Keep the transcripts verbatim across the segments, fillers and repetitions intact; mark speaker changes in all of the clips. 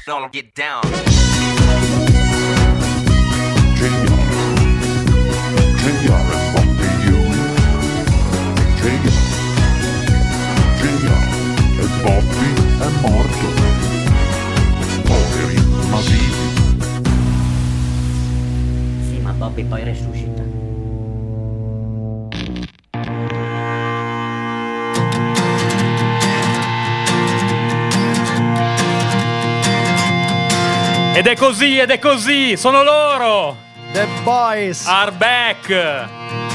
Speaker 1: Don't get down.
Speaker 2: J R. J R and Bobby U. J R. J R e Bobby è morto. Poveri, ma vivi.
Speaker 3: Sì, ma Bobby poi resuscita.
Speaker 4: Ed è così, ed è così, sono loro!
Speaker 5: The Boys
Speaker 4: are back!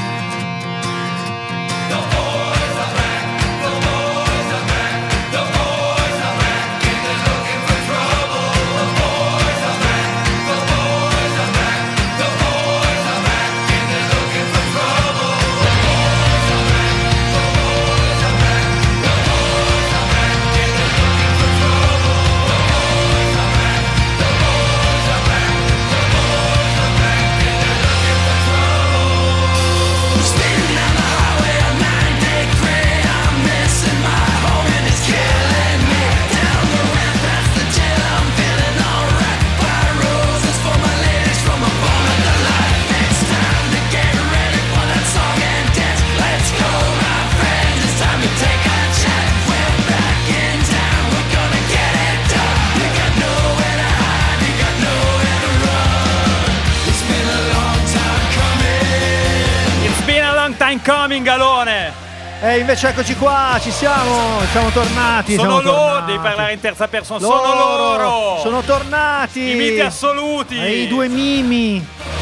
Speaker 4: Time coming, Galone.
Speaker 5: E invece eccoci qua, ci siamo, siamo tornati.
Speaker 4: Sono
Speaker 5: siamo
Speaker 4: loro,
Speaker 5: tornati.
Speaker 4: devi parlare in terza persona.
Speaker 5: Loro,
Speaker 4: sono loro.
Speaker 5: Sono tornati.
Speaker 4: I miti assoluti.
Speaker 5: E i due mimi.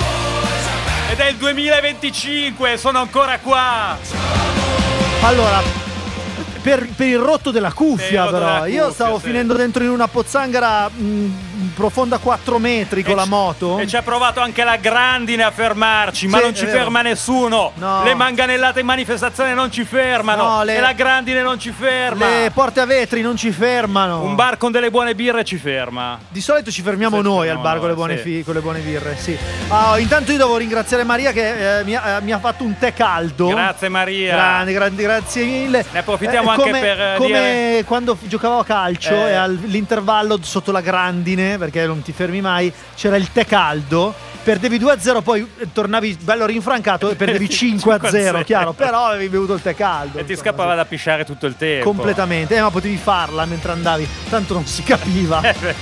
Speaker 4: Ed è il duemilaventicinque, sono ancora qua.
Speaker 5: Allora, per, per il rotto della cuffia,
Speaker 4: rotto
Speaker 5: però.
Speaker 4: della
Speaker 5: Io
Speaker 4: cuffia,
Speaker 5: stavo
Speaker 4: sì.
Speaker 5: finendo dentro in una pozzanghera mh, profonda quattro metri con
Speaker 4: E
Speaker 5: la
Speaker 4: c-
Speaker 5: moto.
Speaker 4: E ci ha provato anche la Grandine a fermarci, ma
Speaker 5: Sì,
Speaker 4: non ci
Speaker 5: è vero.
Speaker 4: ferma nessuno.
Speaker 5: No.
Speaker 4: Le manganellate in manifestazione non ci fermano.
Speaker 5: No, le-
Speaker 4: E la Grandine non ci ferma.
Speaker 5: Le porte a vetri non ci fermano.
Speaker 4: Un bar con delle buone birre ci ferma.
Speaker 5: Di solito ci fermiamo
Speaker 4: Sì,
Speaker 5: noi
Speaker 4: fermiamo
Speaker 5: al bar con le
Speaker 4: noi,
Speaker 5: buone,
Speaker 4: sì.
Speaker 5: fi- con le buone birre, sì. Ah, intanto io devo ringraziare Maria che eh, mi, ha, eh, mi ha fatto un tè caldo.
Speaker 4: Grazie Maria.
Speaker 5: Grande, grande, grazie mille.
Speaker 4: Ne approfittiamo
Speaker 5: Eh,
Speaker 4: anche
Speaker 5: come,
Speaker 4: per eh,
Speaker 5: come
Speaker 4: dire...
Speaker 5: quando giocavo a calcio
Speaker 4: Eh.
Speaker 5: e all'intervallo sotto la Grandine, perché non ti fermi mai, c'era il tè caldo. Perdevi due a zero, poi tornavi bello rinfrancato e perdevi cinque a zero, chiaro, però avevi bevuto il tè caldo.
Speaker 4: E ti
Speaker 5: insomma,
Speaker 4: scappava da pisciare tutto il tempo.
Speaker 5: completamente, eh, ma potevi farla mentre andavi, tanto non si capiva.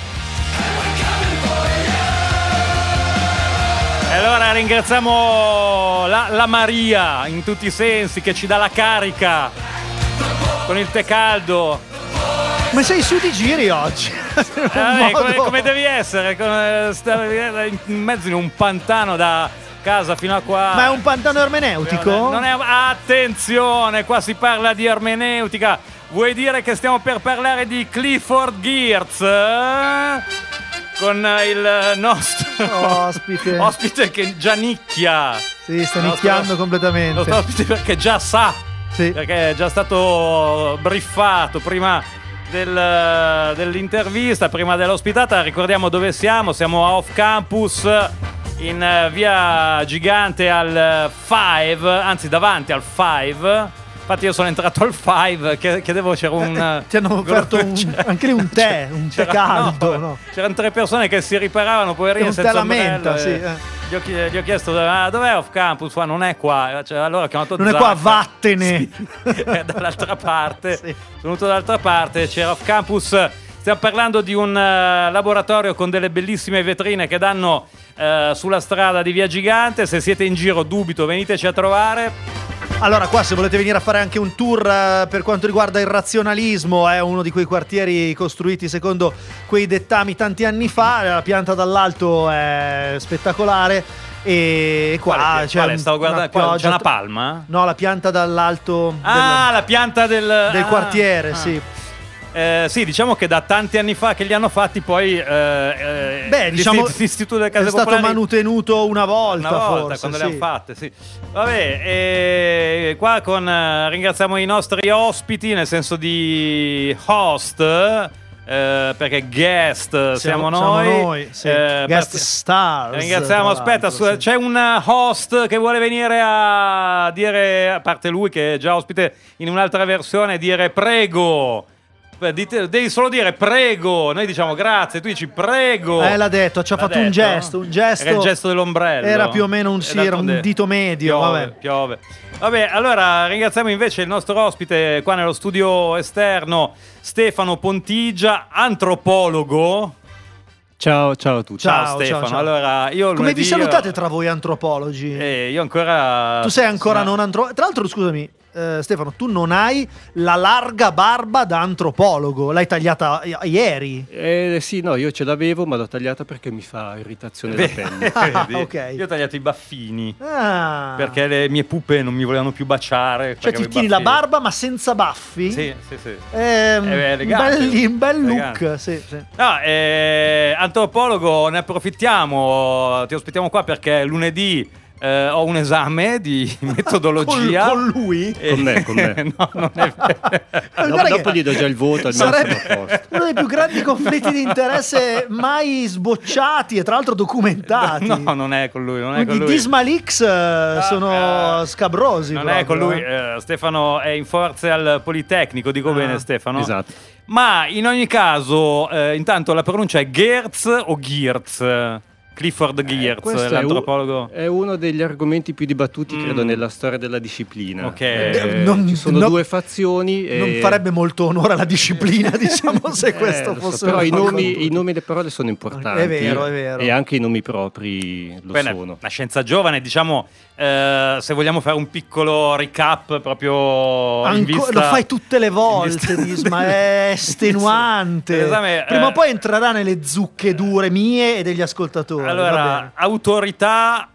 Speaker 4: E allora ringraziamo la, la Maria in tutti i sensi che ci dà la carica con il tè caldo.
Speaker 5: Ma sei su di giri oggi?
Speaker 4: Eh,
Speaker 5: Un
Speaker 4: vabbè, come,
Speaker 5: modo-
Speaker 4: come devi essere? Come stare in mezzo in un pantano da casa fino a qua.
Speaker 5: Ma è un pantano ermeneutico?
Speaker 4: Non è, attenzione, qua si parla di ermeneutica. Vuoi dire che stiamo per parlare di Clifford Geertz? eh? Con il nostro
Speaker 5: Ospite.
Speaker 4: ospite che già nicchia.
Speaker 5: Sì, sta
Speaker 4: Il nostro-
Speaker 5: nicchiando completamente.
Speaker 4: Il nostro ospite perché già sa.
Speaker 5: Sì.
Speaker 4: Perché è già stato briefato prima del- dell'intervista, prima dell'ospitata. Ricordiamo dove siamo. Siamo a Off Campus in eh, via Gigante al Five, anzi davanti al Five. Infatti io sono entrato al Five, che chiedevo, c'era un...
Speaker 5: Ti hanno offerto un-
Speaker 4: c'era-
Speaker 5: anche lì un tè, un tè
Speaker 4: c'era-
Speaker 5: caldo,
Speaker 4: no,
Speaker 5: no?
Speaker 4: C'erano tre persone che si riparavano, poverine,
Speaker 5: E un
Speaker 4: senza
Speaker 5: tè alla menta,
Speaker 4: ombrello,
Speaker 5: sì,
Speaker 4: e
Speaker 5: eh.
Speaker 4: Gli ho, chie- gli ho chiesto, ah, dov'è Off Campus? Qua non è qua. Cioè, allora ho chiamato
Speaker 5: Non è qua,
Speaker 4: Zacca.
Speaker 5: vattene.
Speaker 4: È dall'altra parte.
Speaker 5: Sì.
Speaker 4: Sono venuto dall'altra parte, c'era Off Campus. Stiamo parlando di un eh, laboratorio con delle bellissime vetrine che danno eh, sulla strada di Via Gigante. Se siete in giro, dubito, veniteci a trovare.
Speaker 5: Allora, qua se volete venire a fare anche un tour eh, per quanto riguarda il razionalismo, è uno di quei quartieri costruiti secondo quei dettami tanti anni fa. La pianta dall'alto è spettacolare. E qua
Speaker 4: Quale-
Speaker 5: c'è,
Speaker 4: quale?
Speaker 5: un-
Speaker 4: Stavo guardando-
Speaker 5: una
Speaker 4: quale?
Speaker 5: pioggia-
Speaker 4: C'è una palma?
Speaker 5: No, la pianta dall'alto
Speaker 4: Ah, la pianta del,
Speaker 5: del, del
Speaker 4: ah,
Speaker 5: quartiere,
Speaker 4: ah.
Speaker 5: sì.
Speaker 4: Eh, sì, diciamo che da tanti anni fa che li hanno fatti, poi eh, eh,
Speaker 5: Beh, diciamo,
Speaker 4: l'Istituto l'Istituto delle Case
Speaker 5: è stato
Speaker 4: Popolari
Speaker 5: manutenuto una volta,
Speaker 4: una volta,
Speaker 5: forse,
Speaker 4: quando
Speaker 5: sì.
Speaker 4: le hanno fatte, sì. Vabbè, e qua con eh, ringraziamo i nostri ospiti, nel senso di host, eh, perché guest siamo, noi.
Speaker 5: siamo noi, sì.
Speaker 4: Eh,
Speaker 5: Guest
Speaker 4: per-
Speaker 5: stars.
Speaker 4: Ringraziamo,
Speaker 5: tra
Speaker 4: aspetta,
Speaker 5: l'altro,
Speaker 4: su-
Speaker 5: sì.
Speaker 4: c'è un host che vuole venire a dire, a parte lui che è già ospite in un'altra versione, dire prego. Beh, dite- devi solo dire prego, noi diciamo grazie, tu dici prego.
Speaker 5: Eh, l'ha detto, ci ha
Speaker 4: L'ha
Speaker 5: fatto un
Speaker 4: detto?
Speaker 5: gesto, un gesto.
Speaker 4: Era il gesto dell'ombrello.
Speaker 5: Era più o meno un,
Speaker 4: E
Speaker 5: sì, era un
Speaker 4: d'altronde
Speaker 5: dito medio.
Speaker 4: Piove,
Speaker 5: Vabbè.
Speaker 4: piove. Vabbè, allora ringraziamo invece il nostro ospite qua nello studio esterno, Stefano Pontigia, antropologo.
Speaker 1: Ciao, ciao a tutti.
Speaker 4: Ciao,
Speaker 5: Ciao,
Speaker 4: Stefano.
Speaker 5: ciao, ciao.
Speaker 4: Allora, io
Speaker 5: Come
Speaker 4: lunedì-
Speaker 5: vi salutate tra voi antropologi?
Speaker 4: Eh, io ancora.
Speaker 5: Tu sei ancora
Speaker 4: no.
Speaker 5: non antropologo. Tra l'altro, scusami, eh, Stefano, tu non hai la larga barba da antropologo. L'hai tagliata i- ieri.
Speaker 1: Eh, sì, no, io ce l'avevo, ma l'ho tagliata perché mi fa irritazione la pelle.
Speaker 5: Ah,
Speaker 4: Vedi?
Speaker 5: ok.
Speaker 4: Io ho tagliato i baffini.
Speaker 5: Ah.
Speaker 4: Perché le mie pupe non mi volevano più baciare.
Speaker 5: Cioè
Speaker 4: perché
Speaker 5: ti
Speaker 4: avevo i
Speaker 5: tieni la
Speaker 4: baffini.
Speaker 5: barba ma senza baffi?
Speaker 4: Sì, sì, sì.
Speaker 5: Ehm,
Speaker 4: Eh, beh, elegante.
Speaker 5: belli- un bel look,
Speaker 4: Elegante.
Speaker 5: sì, sì.
Speaker 4: No, eh, antropologo, ne approfittiamo, ti ospitiamo qua perché lunedì eh, ho un esame di metodologia.
Speaker 5: Con, con lui?
Speaker 4: Eh,
Speaker 1: Con me, con me.
Speaker 4: no, non è vero.
Speaker 1: Dopo,
Speaker 5: Guarda
Speaker 1: dopo
Speaker 5: che
Speaker 1: gli do già il voto, almeno sono a
Speaker 5: sarebbe
Speaker 1: posto.
Speaker 5: uno dei più grandi conflitti di interesse mai sbocciati e tra l'altro documentati.
Speaker 4: No, non è con lui, non è con
Speaker 5: I
Speaker 4: lui.
Speaker 5: Dismalix eh, sono
Speaker 4: eh,
Speaker 5: scabrosi.
Speaker 4: Non
Speaker 5: proprio,
Speaker 4: è con lui,
Speaker 5: eh.
Speaker 4: eh, Stefano è in forze al Politecnico, dico
Speaker 5: Ah,
Speaker 4: bene Stefano?
Speaker 1: Esatto.
Speaker 4: Ma in ogni caso, eh, intanto la pronuncia è Geertz o Geertz? Clifford Geertz,
Speaker 1: Questo è,
Speaker 4: l'antropologo.
Speaker 1: u- è uno degli argomenti più dibattuti, credo,
Speaker 4: Mm.
Speaker 1: nella storia della disciplina.
Speaker 4: Ok.
Speaker 1: Eh,
Speaker 5: Non-
Speaker 1: ci sono
Speaker 5: no-
Speaker 1: due fazioni. e-
Speaker 5: Non farebbe molto onore alla disciplina, diciamo, se
Speaker 1: Eh,
Speaker 5: questo
Speaker 1: lo so,
Speaker 5: fosse
Speaker 1: però
Speaker 5: una
Speaker 1: i
Speaker 5: cosa
Speaker 1: nomi,
Speaker 5: con-
Speaker 1: i nomi e le parole sono importanti.
Speaker 5: È vero, è vero.
Speaker 1: E anche i nomi propri lo
Speaker 4: Poi è
Speaker 1: sono.
Speaker 4: una, una scienza giovane, diciamo, eh, se vogliamo fare un piccolo recap proprio in
Speaker 5: Anco-
Speaker 4: vista...
Speaker 5: lo fai tutte le volte,
Speaker 4: vista-
Speaker 5: Disma, è estenuante.
Speaker 4: L'esame,
Speaker 5: Prima o
Speaker 4: eh,
Speaker 5: poi entrerà nelle zucche dure mie e degli ascoltatori. va
Speaker 4: Allora,
Speaker 5: bene.
Speaker 4: autorità,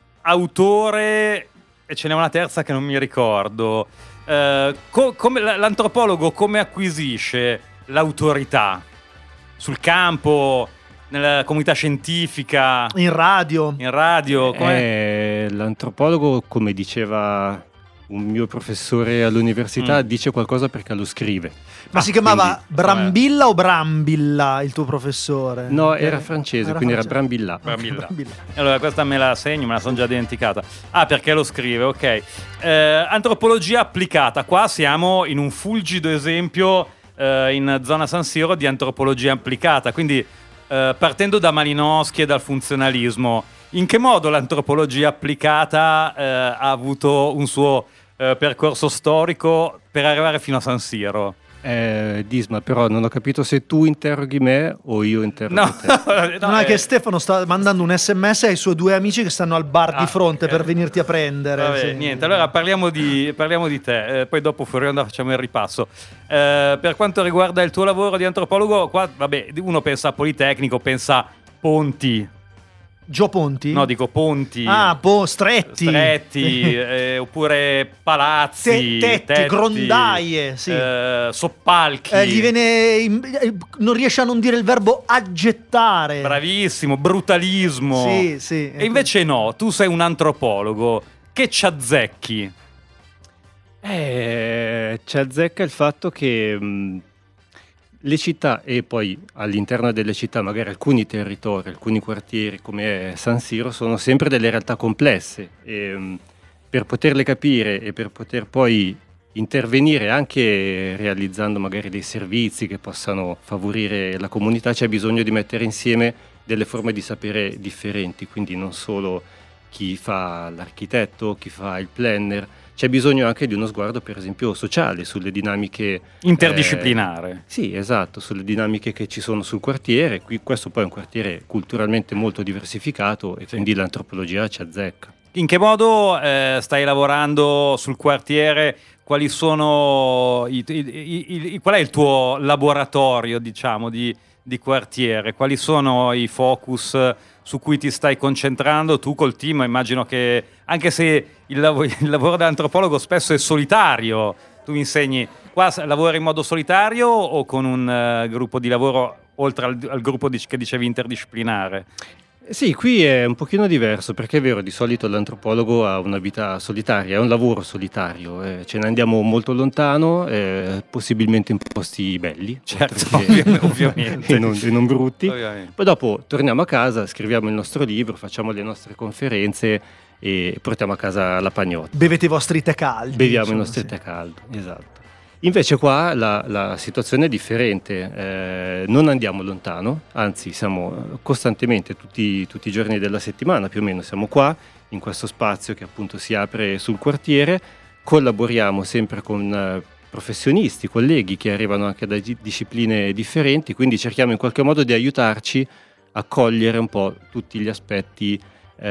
Speaker 4: autore, e ce n'è una terza che non mi ricordo. Eh, co- come, l- l'antropologo come acquisisce l'autorità? Sul campo, nella comunità scientifica,
Speaker 5: In radio.
Speaker 4: in radio? Come...
Speaker 1: Eh, l'antropologo, come diceva un mio professore all'università,
Speaker 4: Mm.
Speaker 1: dice qualcosa perché lo scrive.
Speaker 5: Ma
Speaker 1: Ah,
Speaker 5: si chiamava
Speaker 1: quindi-
Speaker 5: Brambilla o Brambilla il tuo professore?
Speaker 1: No,
Speaker 5: Eh,
Speaker 1: era francese, quindi era Brambilla.
Speaker 4: Brambilla.
Speaker 5: Brambilla.
Speaker 4: Allora, questa me la segno, me la sono già dimenticata. Ah, perché lo scrive, ok. Eh, antropologia applicata. Qua siamo in un fulgido esempio eh, in zona San Siro di antropologia applicata. Quindi, eh, partendo da Malinowski e dal funzionalismo, in che modo l'antropologia applicata eh, ha avuto un suo eh, percorso storico per arrivare fino a San Siro?
Speaker 1: Eh, Disma, però non ho capito se tu interroghi me o io interroghi
Speaker 4: No,
Speaker 1: te.
Speaker 5: Non è
Speaker 4: eh,
Speaker 5: che Stefano sta mandando un sms ai suoi due amici che stanno al bar
Speaker 4: Ah,
Speaker 5: di fronte
Speaker 4: ok.
Speaker 5: per venirti a prendere.
Speaker 4: Vabbè,
Speaker 5: sì.
Speaker 4: niente, allora parliamo di, parliamo di te, eh, poi dopo fuori onda facciamo il ripasso. Eh, per quanto riguarda il tuo lavoro di antropologo, qua vabbè, uno pensa a Politecnico, pensa a ponti,
Speaker 5: Gio Ponti?
Speaker 4: no dico ponti,
Speaker 5: Ah, po- stretti.
Speaker 4: stretti, eh, oppure palazzi,
Speaker 5: Te- tetti, grondaie, sì.
Speaker 4: eh, soppalchi.
Speaker 5: Eh, gli viene in- eh, non riesce a non dire il verbo aggettare.
Speaker 4: Bravissimo, brutalismo.
Speaker 5: Sì, sì.
Speaker 4: E invece no, tu sei un antropologo, che ci azzecchi?
Speaker 1: Eh, ci azzecca il fatto che mh, le città e poi all'interno delle città magari alcuni territori, alcuni quartieri come San Siro sono sempre delle realtà complesse e mh, per poterle capire e per poter poi intervenire anche realizzando magari dei servizi che possano favorire la comunità c'è bisogno di mettere insieme delle forme di sapere differenti, quindi non solo chi fa l'architetto, chi fa il planner, c'è bisogno anche di uno sguardo per esempio sociale sulle dinamiche
Speaker 4: Interdisciplinare.
Speaker 1: eh, sì, esatto, sulle dinamiche che ci sono sul quartiere. Qui, questo poi è un quartiere culturalmente molto diversificato e quindi l'antropologia ci azzecca.
Speaker 4: In che modo eh, stai lavorando sul quartiere? Quali sono i, i- i- i- qual è il tuo laboratorio, diciamo, di, di quartiere? Quali sono i focus su cui ti stai concentrando tu col team? Immagino che anche se il, lav- il lavoro dell'antropologo spesso è solitario, tu mi insegni, qua s- lavori in modo solitario o con un eh, gruppo di lavoro oltre al, al gruppo di- che dicevi interdisciplinare?
Speaker 1: Sì, qui è un pochino diverso perché è vero, di solito l'antropologo ha una vita solitaria, è un lavoro solitario, eh, ce ne andiamo molto lontano, eh, possibilmente in posti belli,
Speaker 4: Certo,
Speaker 1: oltre che-
Speaker 4: ovvi- ovviamente.
Speaker 1: e, non, e non brutti.
Speaker 4: Ovviamente.
Speaker 1: Poi dopo torniamo a casa, scriviamo il nostro libro, facciamo le nostre conferenze e portiamo a casa la pagnotta.
Speaker 5: Bevete i vostri tè caldi.
Speaker 1: Beviamo i
Speaker 5: insomma,
Speaker 1: nostri
Speaker 5: sì.
Speaker 1: tè caldo, esatto. Invece qua la, la situazione è differente, eh, non andiamo lontano, anzi siamo costantemente tutti, tutti i giorni della settimana più o meno, siamo qua in questo spazio che appunto si apre sul quartiere, collaboriamo sempre con eh, professionisti, colleghi che arrivano anche da di- discipline differenti, quindi cerchiamo in qualche modo di aiutarci a cogliere un po' tutti gli aspetti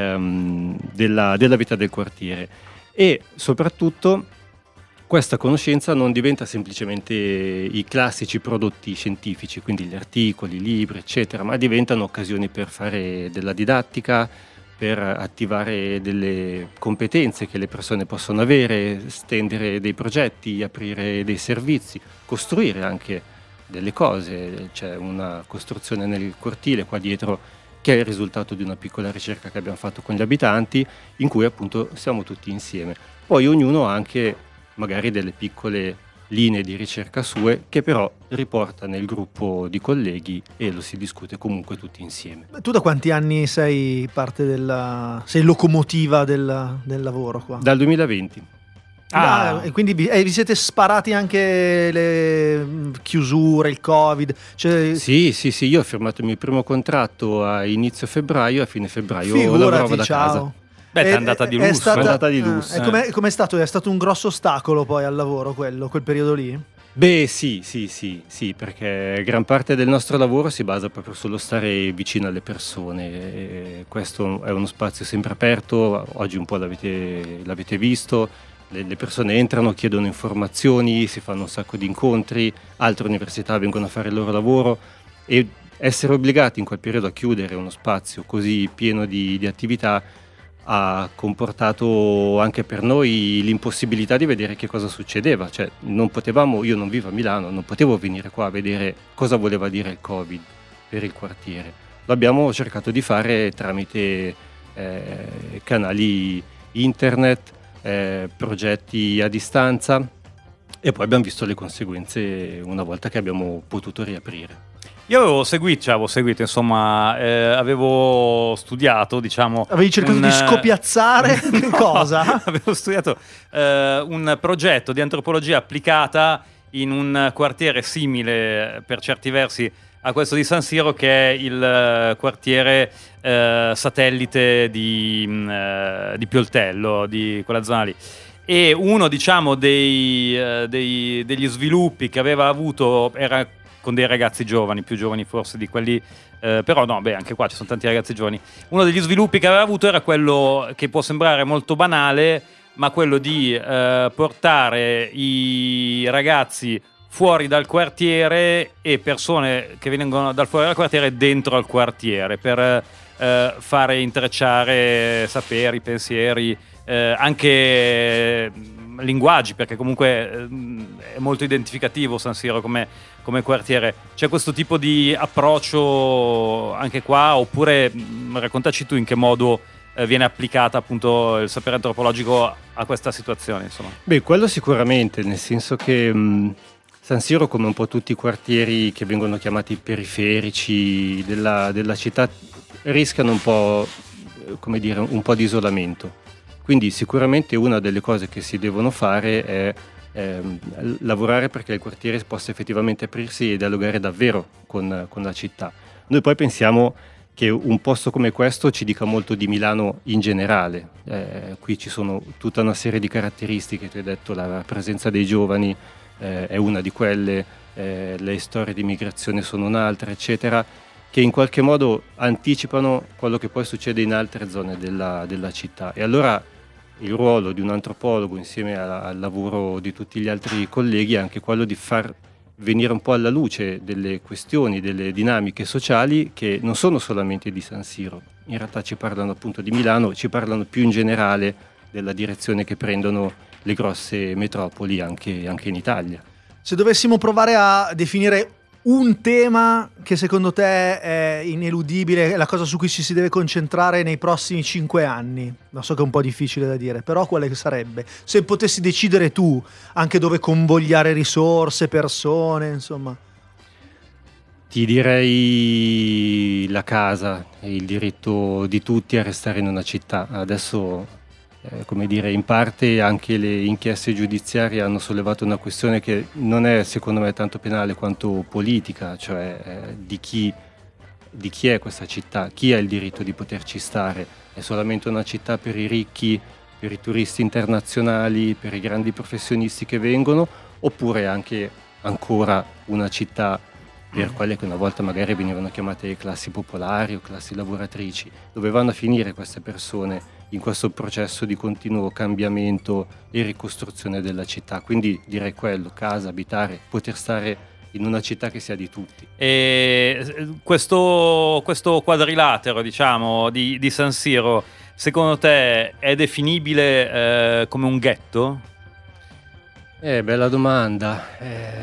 Speaker 1: ehm, della, della vita del quartiere e soprattutto questa conoscenza non diventa semplicemente i classici prodotti scientifici, quindi gli articoli, i libri, eccetera, ma diventano occasioni per fare della didattica, per attivare delle competenze che le persone possono avere, stendere dei progetti, aprire dei servizi, costruire anche delle cose. C'è una costruzione nel cortile qua dietro che è il risultato di una piccola ricerca che abbiamo fatto con gli abitanti, in cui appunto siamo tutti insieme. Poi ognuno ha anche magari delle piccole linee di ricerca sue che però riporta nel gruppo di colleghi e lo si discute comunque tutti insieme.
Speaker 5: Tu da quanti anni sei parte della... sei locomotiva del, del lavoro qua?
Speaker 1: Dal duemilaventi.
Speaker 5: Ah, e quindi vi, eh, vi siete sparati anche le mm, chiusure, il Covid? Cioè,
Speaker 1: Sì, sì, sì, io ho firmato il mio primo contratto a inizio febbraio e a fine febbraio
Speaker 5: figurati,
Speaker 1: lavoravo da
Speaker 5: ciao.
Speaker 1: casa.
Speaker 4: Beh, è
Speaker 5: È-
Speaker 4: andata di
Speaker 5: è
Speaker 4: lusso.
Speaker 5: stata-
Speaker 1: È andata di
Speaker 5: ah,
Speaker 1: lusso,
Speaker 5: e
Speaker 1: eh.
Speaker 5: com'è, com'è stato? È stato un grosso ostacolo poi al lavoro quello, quel periodo lì?
Speaker 1: Beh sì, sì, sì, sì, perché gran parte del nostro lavoro si basa proprio sullo stare vicino alle persone. E questo è uno spazio sempre aperto, oggi un po' l'avete, l'avete visto, le, le persone entrano, chiedono informazioni, si fanno un sacco di incontri, altre università vengono a fare il loro lavoro e essere obbligati in quel periodo a chiudere uno spazio così pieno di, di attività ha comportato anche per noi l'impossibilità di vedere che cosa succedeva, cioè non potevamo, io non vivo a Milano, non potevo venire qua a vedere cosa voleva dire il Covid per il quartiere. L'abbiamo cercato di fare tramite eh, canali internet, eh, progetti a distanza e poi abbiamo visto le conseguenze una volta che abbiamo potuto riaprire.
Speaker 4: Io avevo seguito, cioè avevo seguito, insomma, eh, avevo studiato, diciamo...
Speaker 5: Avevi cercato
Speaker 4: un,
Speaker 5: di scopiazzare?
Speaker 4: no,
Speaker 5: Che cosa?
Speaker 4: Avevo studiato eh, un progetto di antropologia applicata in un quartiere simile, per certi versi, a questo di San Siro, che è il eh, quartiere eh, satellite di, mh, eh, di Pioltello, di quella zona lì. E uno, diciamo, dei, eh, dei- degli sviluppi che aveva avuto era con dei ragazzi giovani, più giovani forse di quelli, eh, però no, beh, anche qua ci sono tanti ragazzi giovani. Uno degli sviluppi che aveva avuto era quello che può sembrare molto banale, ma quello di eh, portare i ragazzi fuori dal quartiere e persone che vengono dal fuori dal quartiere dentro al quartiere per eh, fare intrecciare saperi, pensieri, eh, anche mh, linguaggi, perché comunque eh, è molto identificativo San Siro come, come quartiere. C'è questo tipo di approccio anche qua, oppure mh, raccontaci tu in che modo eh, viene applicata appunto il sapere antropologico a questa situazione, insomma.
Speaker 1: Beh, quello sicuramente, nel senso che mh, San Siro, come un po' tutti i quartieri che vengono chiamati periferici della, della città, rischiano un po', eh, come dire, un po' di isolamento. Quindi sicuramente una delle cose che si devono fare è ehm, lavorare perché il quartiere possa effettivamente aprirsi e dialogare davvero con, con la città. Noi poi pensiamo che un posto come questo ci dica molto di Milano in generale. Eh, qui ci sono tutta una serie di caratteristiche, tu hai detto la presenza dei giovani eh, è una di quelle, eh, le storie di migrazione sono un'altra, eccetera, che in qualche modo anticipano quello che poi succede in altre zone della, della città. E allora il ruolo di un antropologo insieme a- al lavoro di tutti gli altri colleghi è anche quello di far venire un po' alla luce delle questioni, delle dinamiche sociali che non sono solamente di San Siro, in realtà ci parlano appunto di Milano, ci parlano più in generale della direzione che prendono le grosse metropoli anche, anche in Italia.
Speaker 5: Se dovessimo provare a definire un tema che secondo te è ineludibile, è la cosa su cui ci si deve concentrare nei prossimi cinque anni, lo so che è un po' difficile da dire, però quale sarebbe? Se potessi decidere tu anche dove convogliare risorse, persone, insomma.
Speaker 1: Ti direi la casa e il diritto di tutti a restare in una città. Adesso eh, come dire, in parte anche le inchieste giudiziarie hanno sollevato una questione che non è secondo me tanto penale quanto politica, cioè eh, di chi, di chi è questa città, chi ha il diritto di poterci stare. È solamente una città per i ricchi, per i turisti internazionali, per i grandi professionisti che vengono, oppure anche ancora una città per quelle che una volta magari venivano chiamate classi popolari o classi lavoratrici. Dove vanno a finire queste persone in questo processo di continuo cambiamento e ricostruzione della città? Quindi direi quello, casa, abitare, poter stare in una città che sia di tutti.
Speaker 4: E questo, questo quadrilatero, diciamo, di, di San Siro, secondo te è definibile eh, come un ghetto?
Speaker 1: Eh, bella domanda.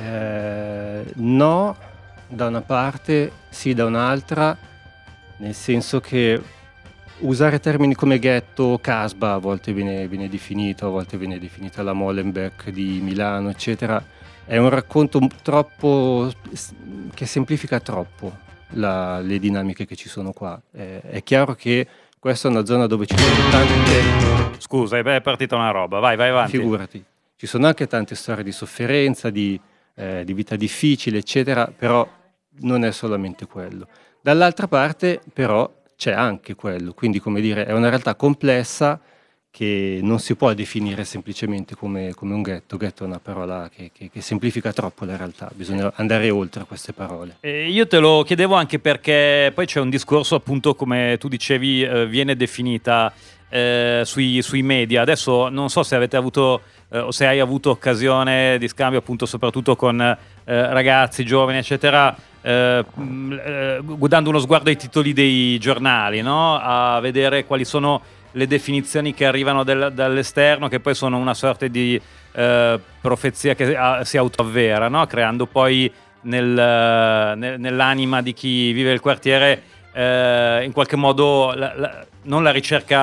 Speaker 1: Eh, no, da una parte, sì, da un'altra, nel senso che usare termini come ghetto, casba, a volte viene, viene definito, a volte viene definita la Molenbeek di Milano, eccetera, è un racconto troppo che semplifica troppo la, le dinamiche che ci sono qua. Eh, è chiaro che questa è una zona dove ci sono tante...
Speaker 4: Scusa, è partita una roba, vai, vai avanti.
Speaker 1: Figurati. Ci sono anche tante storie di sofferenza, di, eh, di vita difficile, eccetera, però non è solamente quello. Dall'altra parte, però, c'è anche quello. Quindi, come dire, è una realtà complessa che non si può definire semplicemente come, come un ghetto. Ghetto è una parola che, che, che semplifica troppo la realtà, bisogna andare oltre queste parole.
Speaker 4: Eh, io te lo chiedevo anche perché poi c'è un discorso, appunto, come tu dicevi, eh, viene definita eh, sui, sui media. Adesso non so se avete avuto eh, o se hai avuto occasione di scambio, appunto, soprattutto con eh, ragazzi, giovani, eccetera, eh, mh, eh, dando uno sguardo ai titoli dei giornali, no? A vedere quali sono le definizioni che arrivano del, dall'esterno, che poi sono una sorta di eh, profezia che a, si autoavvera, no? Creando poi nel, nel, nell'anima di chi vive il quartiere eh, in qualche modo la, la, non la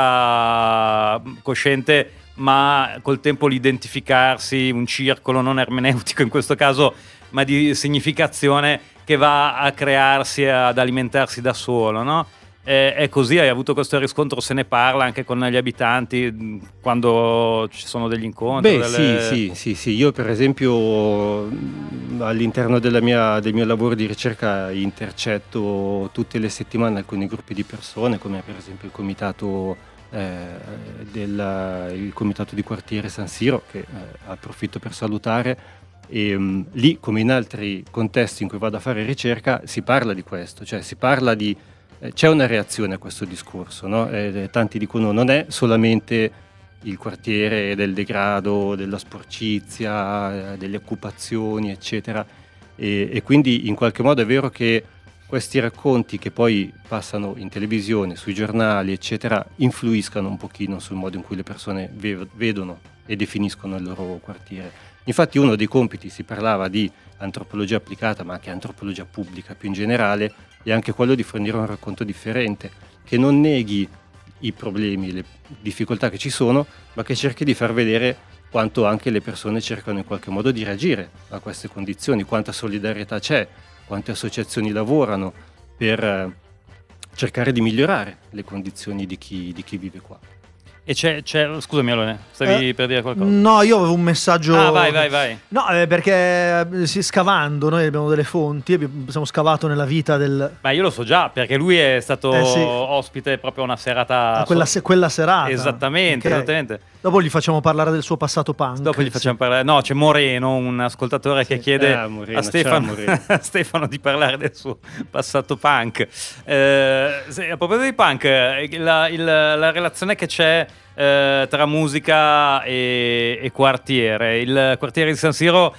Speaker 4: ricerca cosciente, ma col tempo l'identificarsi, un circolo non ermeneutico in questo caso, ma di significazione che va a crearsi, ad alimentarsi da solo, no? È così? Hai avuto questo riscontro? Se ne parla anche con gli abitanti quando ci sono degli incontri?
Speaker 1: Beh, delle... sì, sì, sì, sì. Io per esempio all'interno della mia, del mio lavoro di ricerca intercetto tutte le settimane alcuni gruppi di persone, come per esempio il comitato, eh, del, il comitato di quartiere San Siro, che eh, approfitto per salutare. E um, lì, come in altri contesti in cui vado a fare ricerca, si parla di questo, cioè si parla di c'è una reazione a questo discorso, no? Eh, tanti dicono non è solamente il quartiere del degrado, della sporcizia, eh, delle occupazioni, eccetera, e, e quindi in qualche modo è vero che questi racconti che poi passano in televisione, sui giornali, eccetera, influiscano un pochino sul modo in cui le persone ve- vedono e definiscono il loro quartiere. Infatti uno dei compiti, si parlava di antropologia applicata, ma anche antropologia pubblica più in generale, è anche quello di fornire un racconto differente, che non neghi i problemi, le difficoltà che ci sono, ma che cerchi di far vedere quanto anche le persone cercano in qualche modo di reagire a queste condizioni, quanta solidarietà c'è, quante associazioni lavorano per eh, cercare di migliorare le condizioni di chi, di chi vive qua.
Speaker 4: E c'è, c'è scusami Alone, stavi eh, per dire qualcosa?
Speaker 5: No, io avevo un messaggio.
Speaker 4: Ah, vai, vai, vai.
Speaker 5: No, eh, perché si scavando, noi abbiamo delle fonti, abbiamo scavato nella vita del.
Speaker 4: Ma io lo so già, perché lui è stato
Speaker 5: eh, sì.
Speaker 4: ospite proprio una serata.
Speaker 5: Ah, quella, se, quella serata.
Speaker 4: Esattamente,
Speaker 5: okay.
Speaker 4: esattamente.
Speaker 5: Dopo gli facciamo parlare del suo passato punk.
Speaker 4: Dopo gli facciamo sì. parlare. No, c'è Moreno, un ascoltatore sì. che chiede
Speaker 1: ah, Moreno,
Speaker 4: a, Stefano,
Speaker 1: Moreno.
Speaker 4: a Stefano di parlare del suo passato punk. Eh, se, a proposito di punk, la, il, la relazione che c'è eh, tra musica e, e quartiere. Il quartiere di San Siro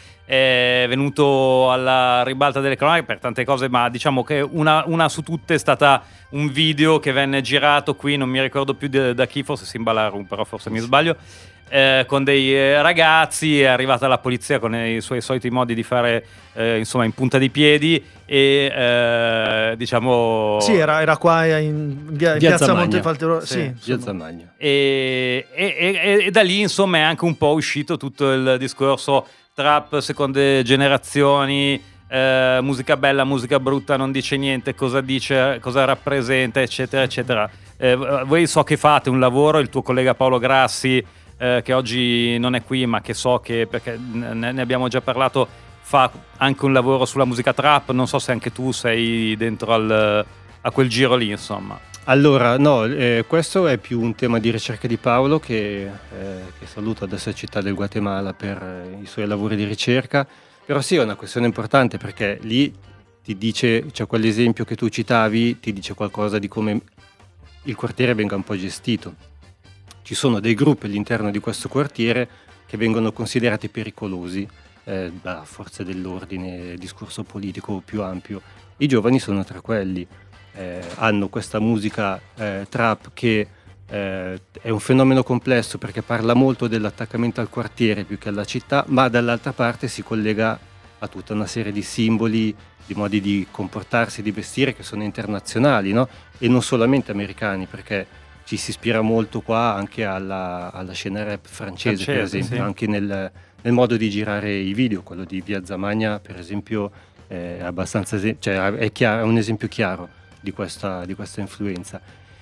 Speaker 4: è venuto alla ribalta delle cronache per tante cose, ma diciamo che una, una su tutte è stata un video che venne girato qui, non mi ricordo più de, da chi, forse Simbalarum, però forse mi sbaglio, eh, con dei ragazzi. È arrivata la polizia con i suoi soliti modi di fare, eh, insomma, in punta di piedi e eh, diciamo
Speaker 5: sì, era, era qua in, via, in piazza Montefaltero,
Speaker 1: sì, sì, Zamagna.
Speaker 4: E, e, e, e da lì insomma è anche un po' uscito tutto il discorso trap seconde generazioni, eh, musica bella, musica brutta, non dice niente, cosa dice, cosa rappresenta, eccetera, eccetera. Eh, voi so che fate un lavoro, il tuo collega Paolo Grassi, eh, che oggi non è qui, ma che so che, perché ne, ne abbiamo già parlato, fa anche un lavoro sulla musica trap. Non so se anche tu sei dentro al, a quel giro lì, insomma.
Speaker 1: Allora, no, eh, questo è più un tema di ricerca di Paolo, che, eh, che saluto adesso a Città del Guatemala per eh, i suoi lavori di ricerca. Però sì, è una questione importante, perché lì ti dice, cioè quell'esempio che tu citavi, ti dice qualcosa di come il quartiere venga un po' gestito. Ci sono dei gruppi all'interno di questo quartiere che vengono considerati pericolosi, eh, da forze dell'ordine, discorso politico più ampio. I giovani sono tra quelli. Eh, hanno questa musica eh, trap che eh, è un fenomeno complesso, perché parla molto dell'attaccamento al quartiere più che alla città, ma dall'altra parte si collega a tutta una serie di simboli, di modi di comportarsi, di vestire che sono internazionali, no? E non solamente americani, perché ci si ispira molto qua anche alla, alla scena rap francese,
Speaker 4: Francese,
Speaker 1: per esempio,
Speaker 4: sì.
Speaker 1: anche nel, nel modo di girare i video. Quello di Via Zamagna, per esempio, è abbastanza, cioè è, chiaro, è un esempio chiaro di questa, di questa influenza.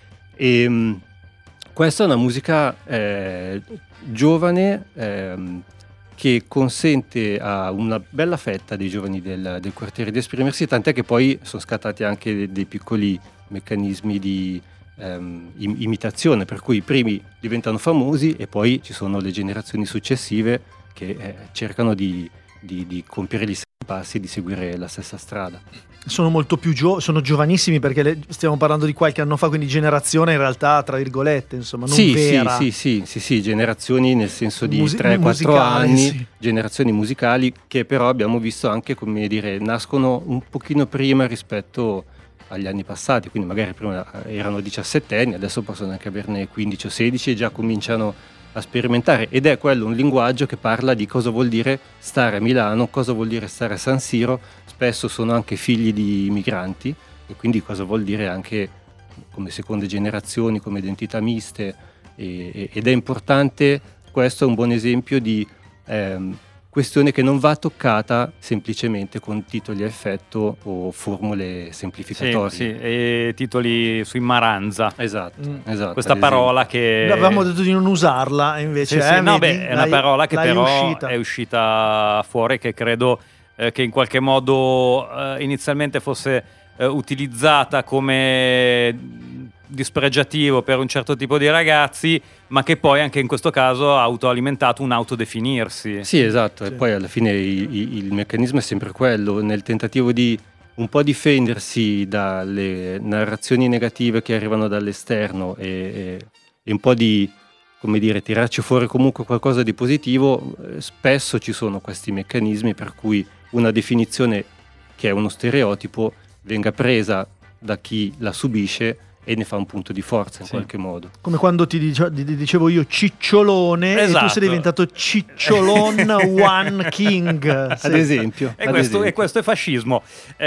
Speaker 1: E mh, questa è una musica eh, giovane, ehm, che consente a una bella fetta dei giovani del, del quartiere di esprimersi, tant'è che poi sono scattati anche dei, dei piccoli meccanismi di ehm, im- imitazione, per cui i primi diventano famosi e poi ci sono le generazioni successive che eh, cercano di, di, di compiere gli stessi passi, di seguire la stessa strada.
Speaker 5: Sono molto più gio- sono giovanissimi, perché le- stiamo parlando di qualche anno fa, quindi generazione in realtà tra virgolette, insomma, non
Speaker 1: sì,
Speaker 5: vera.
Speaker 1: Sì, sì, sì, sì, generazioni nel senso di
Speaker 5: Musi-
Speaker 1: tre quattro
Speaker 5: musicali,
Speaker 1: anni,
Speaker 5: sì.
Speaker 1: generazioni musicali che però abbiamo visto anche, come dire, nascono un pochino prima rispetto agli anni passati, quindi magari prima erano diciassettenni, adesso possono anche averne quindici o sedici e già cominciano a sperimentare, ed è quello un linguaggio che parla di cosa vuol dire stare a Milano, cosa vuol dire stare a San Siro. Spesso sono anche figli di migranti e quindi cosa vuol dire anche come seconde generazioni, come identità miste, e, e, ed è importante. Questo è un buon esempio di ehm, questione che non va toccata semplicemente con titoli a effetto o formule semplificatorie.
Speaker 4: Sì, sì, e titoli sui Maranza.
Speaker 1: Esatto,
Speaker 5: Mm.
Speaker 1: esatto.
Speaker 4: Questa
Speaker 1: ad esempio.
Speaker 4: parola che...
Speaker 5: Avevamo detto di non usarla, e invece
Speaker 4: Sì, sì,
Speaker 5: eh,
Speaker 4: no,
Speaker 5: vedi,
Speaker 4: beh, è una
Speaker 5: l'hai-
Speaker 4: parola che
Speaker 5: l'hai
Speaker 4: però
Speaker 5: uscita.
Speaker 4: è uscita fuori, che credo eh, che in qualche modo eh, inizialmente fosse eh, utilizzata come dispregiativo per un certo tipo di ragazzi, ma che poi anche in questo caso ha autoalimentato un autodefinirsi.
Speaker 1: Sì, esatto,
Speaker 5: Sì.
Speaker 1: e poi alla fine i- i- il meccanismo è sempre quello, nel tentativo di un po' difendersi dalle narrazioni negative che arrivano dall'esterno e, e- e un po' di, come dire, tirarci fuori comunque qualcosa di positivo. Eh, spesso ci sono questi meccanismi per cui una definizione che è uno stereotipo venga presa da chi la subisce e ne fa un punto di forza in
Speaker 4: Sì.
Speaker 1: qualche modo.
Speaker 5: Come quando ti, dice- ti dicevo io cicciolone, e tu
Speaker 4: Esatto.
Speaker 5: sei diventato cicciolon one king.
Speaker 1: Ad esempio.
Speaker 4: E
Speaker 1: ad
Speaker 4: questo,
Speaker 1: esempio.
Speaker 4: e questo è fascismo,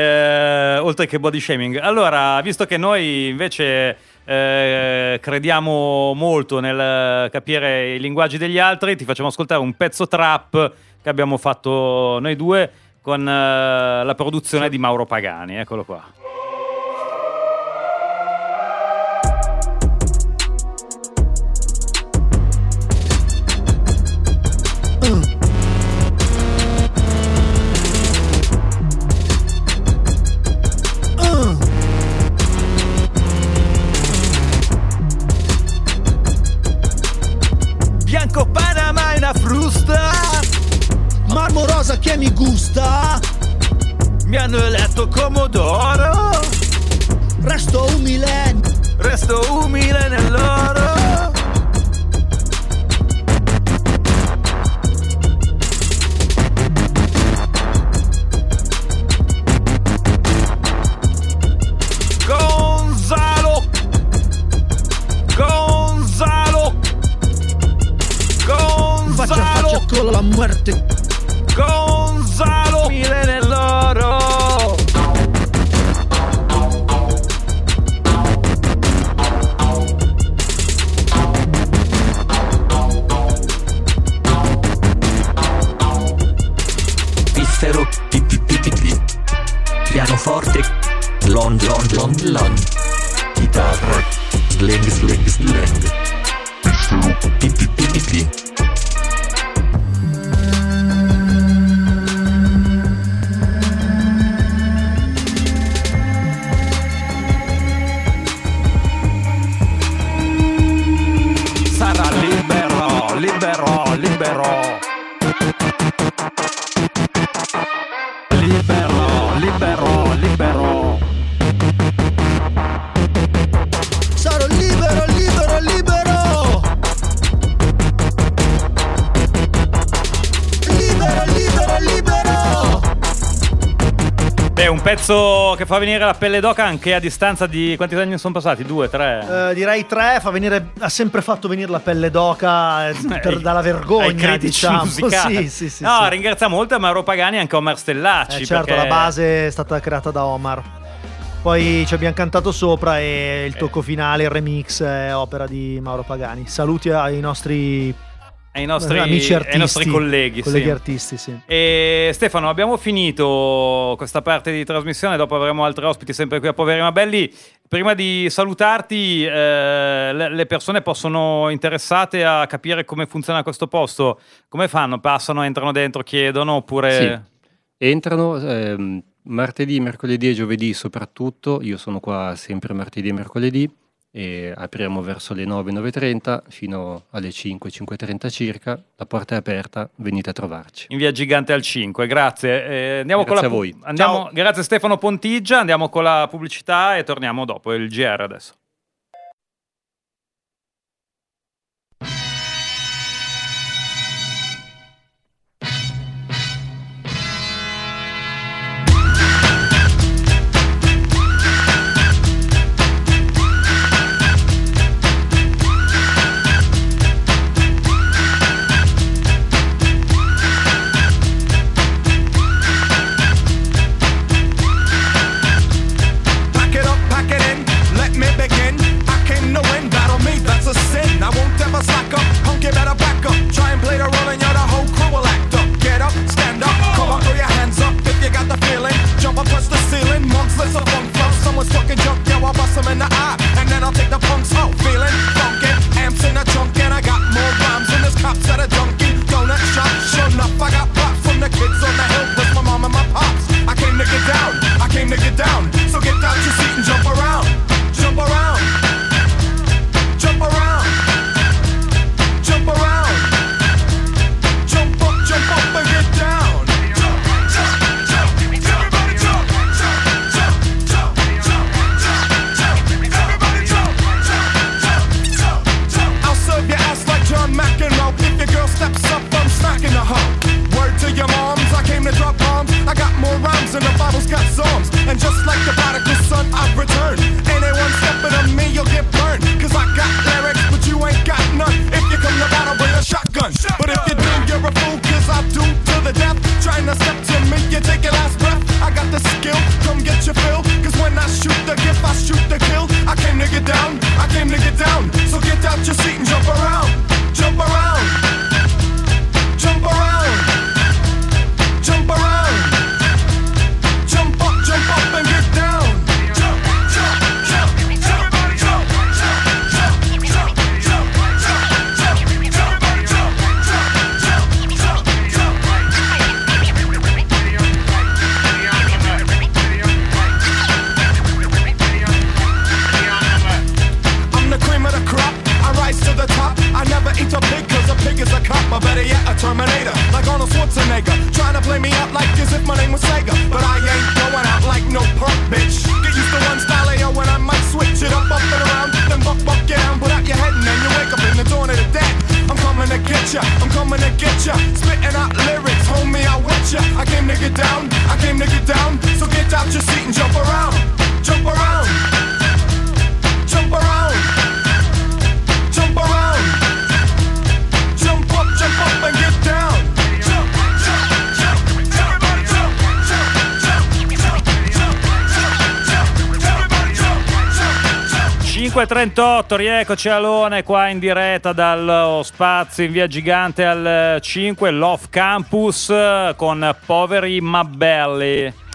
Speaker 4: eh, oltre che body shaming. Allora, visto che noi invece eh, crediamo molto nel capire i linguaggi degli altri, ti facciamo ascoltare un pezzo trap che abbiamo fatto noi due con eh, la produzione di Mauro Pagani. Eccolo qua.
Speaker 6: Bianco Panama è una frusta, marmo rosa che mi gusta, mi hanno eletto Comodoro, resto umile, resto umile nell'oro. Gonzalo, Gonzalo, faccia a faccia con la muerte, Gonzalo, umile nell'oro. Vissero, ti, ti, ti, ti, ti.
Speaker 7: non lon. Chitarra, slang slang slang. Pi pi pi pi pi.
Speaker 6: Sarà libero, libero, libero. Libero, libero, libero.
Speaker 5: Sarò libero, libero, libero. Libero, libero, libero.
Speaker 4: Beh, un pezzo che fa venire la pelle d'oca anche a distanza di quanti anni sono passati? Due, tre?
Speaker 5: Eh, direi tre, fa venire, ha sempre fatto venire la pelle d'oca eh, per, dalla vergogna,
Speaker 4: ai critici
Speaker 5: diciamo.
Speaker 4: musicali.
Speaker 5: Sì, sì, sì,
Speaker 4: no,
Speaker 5: sì.
Speaker 4: ringrazia molto a Mauro Pagani e anche a Omar Stellacci.
Speaker 5: Eh, certo,
Speaker 4: perché...
Speaker 5: la base è stata creata da Omar. Poi ci abbiamo cantato sopra e il tocco finale, il remix è opera di Mauro Pagani. Saluti ai nostri,
Speaker 4: ai nostri
Speaker 5: amici artisti,
Speaker 4: ai nostri colleghi,
Speaker 5: colleghi
Speaker 4: sì.
Speaker 5: artisti, sì.
Speaker 4: E Stefano, abbiamo finito questa parte di trasmissione, dopo avremo altri ospiti sempre qui a Poveri ma Belli. Prima di salutarti, eh, le, le persone possono interessate a capire come funziona questo posto. Come fanno? Passano, entrano dentro, chiedono oppure...
Speaker 1: Sì, entrano ehm, martedì, mercoledì e giovedì soprattutto. Io sono qua sempre martedì e mercoledì e apriamo verso le nove, nove e trenta fino alle cinque, cinque e trenta circa. La porta è aperta, venite a trovarci.
Speaker 4: In via Gigante al cinque, grazie. Eh, andiamo
Speaker 1: Grazie
Speaker 4: con la
Speaker 1: a voi.
Speaker 4: Andiamo, grazie Stefano Pontigia, andiamo con la pubblicità e torniamo dopo il G R adesso. cinque e trentotto, rieccoci Alone qua in diretta dallo spazio in via Gigante al cinque, l'Off Campus con Poveri ma Belli.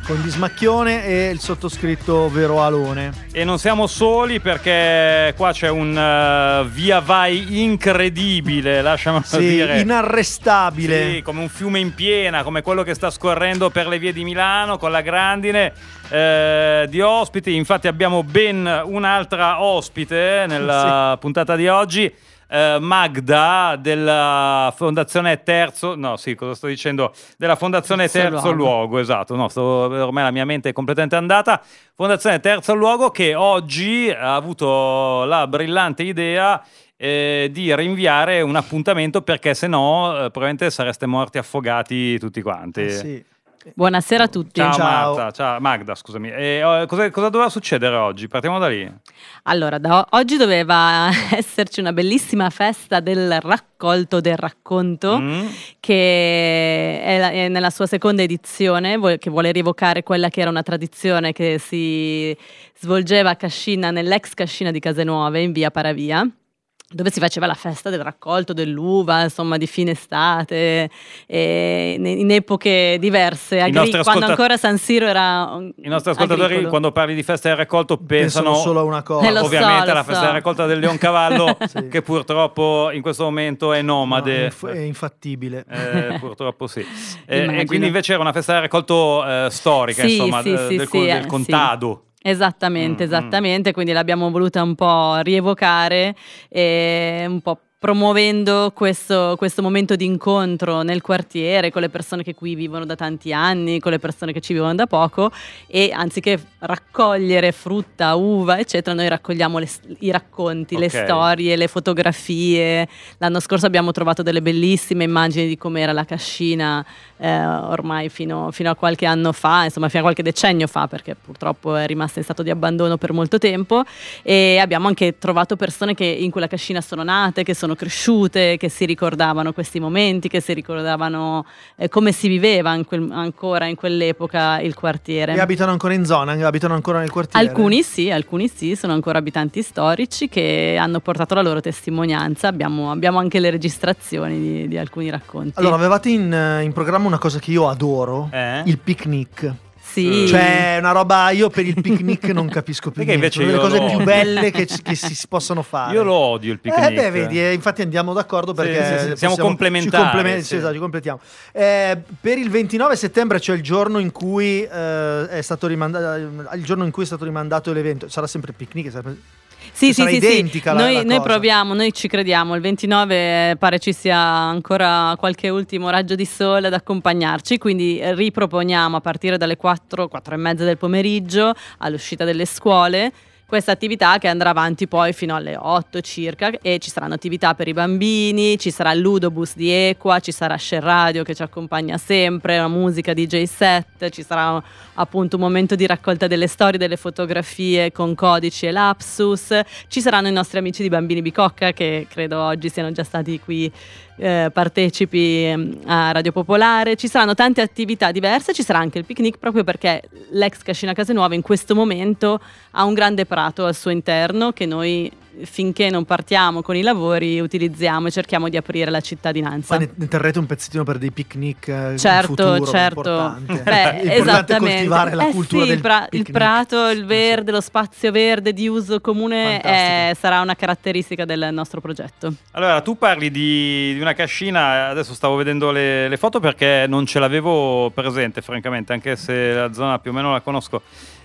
Speaker 5: con Dismacchione e il sottoscritto Vero Alone.
Speaker 4: E non siamo soli, perché qua c'è un uh, via vai incredibile, lasciamolo
Speaker 5: sì,
Speaker 4: dire.
Speaker 5: Inarrestabile.
Speaker 4: Sì, come un fiume in piena, come quello che sta scorrendo per le vie di Milano, con la grandine eh, di ospiti. Infatti abbiamo ben un'altra ospite nella sì. puntata di oggi. Uh, Magda della Fondazione Terzo, no sì, cosa sto dicendo? Della Fondazione Terzo, Terzo Luogo. Luogo, esatto, no, sto, ormai la mia mente è completamente andata. Fondazione Terzo Luogo, che oggi ha avuto la brillante idea eh, di rinviare un appuntamento, perché se no eh, probabilmente sareste morti affogati tutti quanti.
Speaker 5: Eh sì.
Speaker 8: Buonasera a tutti.
Speaker 4: Ciao,
Speaker 5: ciao.
Speaker 4: Marta, ciao Magda, scusami. E, uh, cosa, cosa doveva succedere oggi? Partiamo da lì.
Speaker 8: Allora, da oggi doveva esserci una bellissima festa del raccolto del racconto, mm. che è, la, è nella sua seconda edizione, che vuole rievocare quella che era una tradizione che si svolgeva a Cascina, nell'ex Cascina di Casenuove, in via Paravia, dove si faceva la festa del raccolto dell'uva, insomma, di fine estate, e in epoche diverse, agri- quando ascolta- ancora San Siro era un-
Speaker 4: I nostri ascoltatori,
Speaker 8: agricolo.
Speaker 4: Quando parli di festa del raccolto, pensano,
Speaker 5: pensano solo a una cosa.
Speaker 8: Eh, lo
Speaker 4: ovviamente
Speaker 8: so,
Speaker 4: alla
Speaker 8: lo
Speaker 4: festa
Speaker 8: so.
Speaker 4: del raccolto del Leoncavallo,
Speaker 5: Sì.
Speaker 4: che purtroppo in questo momento è nomade.
Speaker 5: No, è, inf- è infattibile.
Speaker 4: Eh, purtroppo sì. Eh,
Speaker 8: Immagino.
Speaker 4: e quindi invece era una festa del raccolto eh, storica,
Speaker 8: Sì,
Speaker 4: insomma,
Speaker 8: sì,
Speaker 4: de-
Speaker 8: sì,
Speaker 4: del,
Speaker 8: sì,
Speaker 4: del
Speaker 8: eh,
Speaker 4: contado.
Speaker 8: Esattamente,
Speaker 4: Mm,
Speaker 8: esattamente, quindi l'abbiamo voluta un po' rievocare e un po' promuovendo questo, questo momento di incontro nel quartiere con le persone che qui vivono da tanti anni, con le persone che ci vivono da poco, e anziché raccogliere frutta, uva eccetera, noi raccogliamo le, i racconti,
Speaker 4: Ok.
Speaker 8: le storie, le fotografie. L'anno scorso abbiamo trovato delle bellissime immagini di com'era la Cascina eh, ormai fino, fino a qualche anno fa, insomma fino a qualche decennio fa, perché purtroppo è rimasta in stato di abbandono per molto tempo, e abbiamo anche trovato persone che in quella Cascina sono nate, che sono cresciute, che si ricordavano questi momenti, che si ricordavano eh, come si viveva in quel, ancora in quell'epoca il quartiere.
Speaker 5: E abitano ancora in zona, abitano ancora nel quartiere.
Speaker 8: Alcuni sì, alcuni sì, sono ancora abitanti storici che hanno portato la loro testimonianza. Abbiamo, abbiamo anche le registrazioni di, di alcuni racconti.
Speaker 5: Allora, avevate in, in programma una cosa che io adoro,
Speaker 4: Eh?
Speaker 5: il picnic.
Speaker 8: sì.
Speaker 5: Cioè, una roba, io per il picnic non capisco più
Speaker 4: Perché
Speaker 5: niente.
Speaker 4: invece
Speaker 5: Una delle
Speaker 4: io
Speaker 5: cose
Speaker 4: lo-
Speaker 5: più belle che, ci- che si, si possono fare.
Speaker 4: Io lo odio il picnic.
Speaker 5: Eh beh, vedi, eh, infatti andiamo d'accordo
Speaker 4: Sì,
Speaker 5: perché
Speaker 4: sì, sì, siamo
Speaker 5: possiamo-
Speaker 4: complementari,
Speaker 5: Ci, complemen-
Speaker 4: sì.
Speaker 5: sì, esatto, ci completiamo. Eh, per il ventinove settembre, cioè il giorno in cui eh, è stato rimandato, il giorno in cui è stato rimandato l'evento, sarà sempre il picnic, sarà-
Speaker 8: Sì, sì,
Speaker 5: sarà
Speaker 8: sì,
Speaker 5: identica
Speaker 8: sì.
Speaker 5: la-
Speaker 8: Noi,
Speaker 5: la
Speaker 8: noi
Speaker 5: cosa.
Speaker 8: proviamo, noi ci crediamo. Il ventinove pare ci sia ancora qualche ultimo raggio di sole ad accompagnarci, quindi riproponiamo a partire dalle quattro, quattro e mezza del pomeriggio, all'uscita delle scuole, questa attività che andrà avanti poi fino alle otto circa, e ci saranno attività per i bambini, ci sarà il Ludobus di Equa, ci sarà Share Radio che ci accompagna sempre, una musica D J set, ci sarà appunto un momento di raccolta delle storie, delle fotografie con codici e lapsus, ci saranno i nostri amici di Bambini Bicocca che credo oggi siano già stati qui eh, partecipi ehm, a Radio Popolare, ci saranno tante attività diverse, ci sarà anche il picnic proprio perché l'ex Cascina Casenuova in questo momento ha un grande prato al suo interno che noi finché non partiamo con i lavori utilizziamo e cerchiamo di aprire la cittadinanza.
Speaker 5: Poi ne, ne terrete un pezzettino per dei picnic eh,
Speaker 8: Certo,
Speaker 5: in futuro,
Speaker 8: certo.
Speaker 5: importante.
Speaker 8: Beh,
Speaker 5: È importante
Speaker 8: esattamente.
Speaker 5: coltivare la
Speaker 8: Eh
Speaker 5: cultura
Speaker 8: sì,
Speaker 5: del
Speaker 8: il, pra- il
Speaker 5: picnic.
Speaker 8: prato, il
Speaker 5: Eh
Speaker 8: verde, lo spazio verde di uso comune
Speaker 5: Fantastico.
Speaker 8: è- sarà una caratteristica del nostro progetto.
Speaker 4: Allora, tu parli di, di una cascina, adesso stavo vedendo le, le foto perché non ce l'avevo presente, francamente, anche se la zona più o meno la conosco.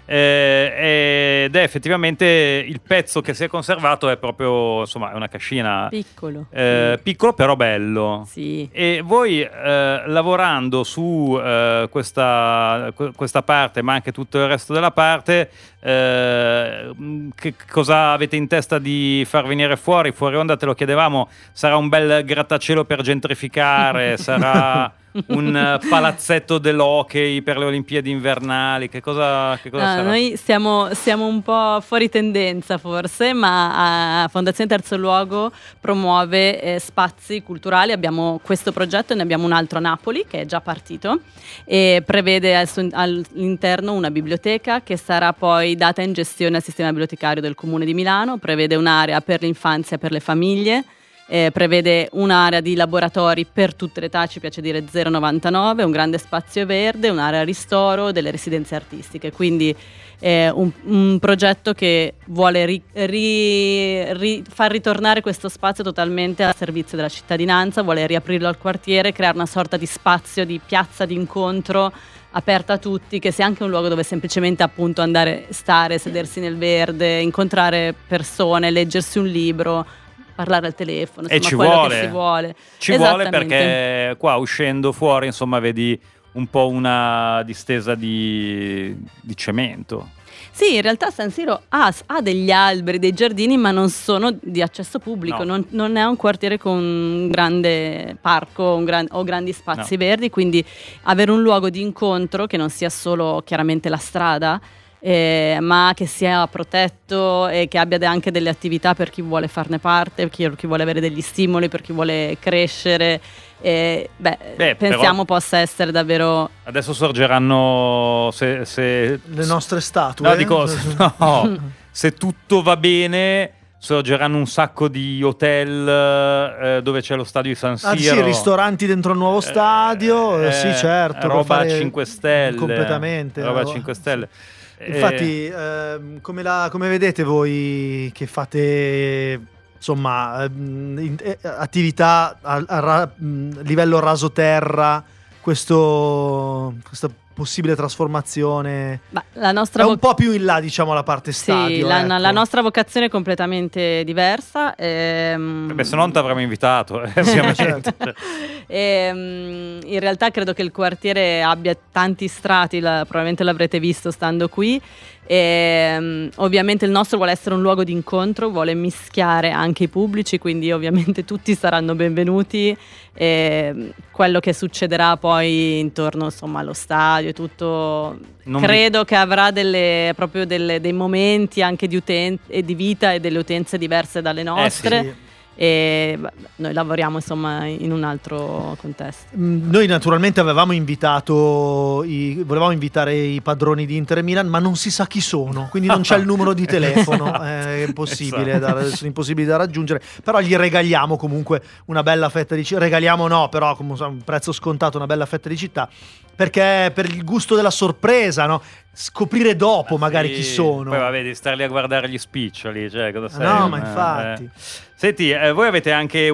Speaker 4: Eh, ed è effettivamente il pezzo che si è conservato, è proprio, insomma, è una cascina
Speaker 8: Piccolo.
Speaker 4: eh, piccolo però bello.
Speaker 8: Sì.
Speaker 4: E voi eh, lavorando su eh, questa, que- questa parte, ma anche tutto il resto della parte, eh, che cosa avete in testa di far venire fuori? Fuori onda te lo chiedevamo, sarà un bel grattacielo per gentrificare, sarà un eh, palazzetto dell'hockey per le Olimpiadi invernali, che cosa, che cosa
Speaker 8: No,
Speaker 4: sarà?
Speaker 8: noi siamo, siamo un po' fuori tendenza forse, ma a Fondazione Terzo Luogo promuove eh, spazi culturali. Abbiamo questo progetto e ne abbiamo un altro a Napoli che è già partito e prevede al suo- all'interno una biblioteca che sarà poi data in gestione al sistema bibliotecario del Comune di Milano, prevede un'area per l'infanzia e per le famiglie, Eh, prevede un'area di laboratori per tutte le età, ci piace dire zero novantanove, un grande spazio verde, un'area ristoro, delle residenze artistiche, quindi è un, un progetto che vuole ri, ri, ri, far ritornare questo spazio totalmente al servizio della cittadinanza, vuole riaprirlo al quartiere, creare una sorta di spazio, di piazza d'incontro aperta a tutti, che sia anche un luogo dove semplicemente appunto andare, stare, sedersi nel verde, incontrare persone, leggersi un libro, parlare al telefono, insomma,
Speaker 4: e ci
Speaker 8: quello
Speaker 4: vuole.
Speaker 8: che si vuole.
Speaker 4: Ci vuole perché qua uscendo fuori, insomma, vedi un po' una distesa di, di cemento.
Speaker 8: Sì, in realtà San Siro ha, ha degli alberi, dei giardini, ma non sono di accesso pubblico,
Speaker 4: No.
Speaker 8: non, non è un quartiere con un grande parco un gran, o grandi spazi
Speaker 4: No.
Speaker 8: verdi, quindi avere un luogo di incontro che non sia solo chiaramente la strada, eh, ma che sia protetto e che abbia de- anche delle attività per chi vuole farne parte, per chi, chi vuole avere degli stimoli, per chi vuole crescere. Eh, beh,
Speaker 4: Beh,
Speaker 8: pensiamo
Speaker 4: però-
Speaker 8: possa essere davvero...
Speaker 4: Adesso sorgeranno se, se
Speaker 5: Le nostre statue.
Speaker 4: no, dico, se, no, se tutto va bene sorgeranno un sacco di hotel eh, dove c'è lo stadio di San Siro.
Speaker 5: Ah, sì, ristoranti dentro il nuovo stadio,
Speaker 4: Eh,
Speaker 5: sì, certo. per
Speaker 4: roba a
Speaker 5: fare-
Speaker 4: cinque stelle.
Speaker 5: Completamente.
Speaker 4: Roba a
Speaker 5: no?
Speaker 4: cinque stelle.
Speaker 5: Infatti,
Speaker 4: Eh,
Speaker 5: ehm, come, la- come vedete voi che fate insomma ehm, in- eh, attività a, a ra- mh, livello rasoterra, questo, questa possibile trasformazione
Speaker 8: Ma la nostra
Speaker 5: è
Speaker 8: vo-
Speaker 5: un po' più in là, diciamo, la parte
Speaker 8: Sì,
Speaker 5: stadio.
Speaker 8: la,
Speaker 5: ecco.
Speaker 8: la nostra vocazione è completamente diversa. ehm,
Speaker 4: beh, se non ti avremmo invitato. eh, ovviamente.
Speaker 5: certo.
Speaker 4: Cioè,
Speaker 8: ehm, in realtà credo che il quartiere abbia tanti strati, la- probabilmente l'avrete visto stando qui. Ehm, ovviamente il nostro vuole essere un luogo di incontro, vuole mischiare anche i pubblici, quindi ovviamente tutti saranno benvenuti. Ehm, quello che succederà poi intorno, insomma, allo stadio e tutto,
Speaker 4: Non vi-
Speaker 8: credo che avrà delle, proprio delle- dei momenti anche di, uten- e di vita e delle utenze diverse dalle nostre.
Speaker 5: Sì.
Speaker 8: E beh, noi lavoriamo insomma in un altro contesto.
Speaker 5: Mm, Noi naturalmente avevamo invitato, i, volevamo invitare i padroni di Inter e Milan, ma non si sa chi sono, quindi non c'è il numero di telefono, è impossibile
Speaker 4: Esatto.
Speaker 5: da, sono impossibili da raggiungere, però gli regaliamo comunque una bella fetta di città, regaliamo no, però comunque a un prezzo scontato una bella fetta di città, perché per il gusto della sorpresa, no? Scoprire dopo magari
Speaker 4: sì,
Speaker 5: chi sono.
Speaker 4: Poi vabbè, devi star lì a guardare gli spiccioli, cioè cosa sei?
Speaker 5: No, ma
Speaker 4: Eh,
Speaker 5: infatti.
Speaker 4: eh. Senti, eh, voi avete anche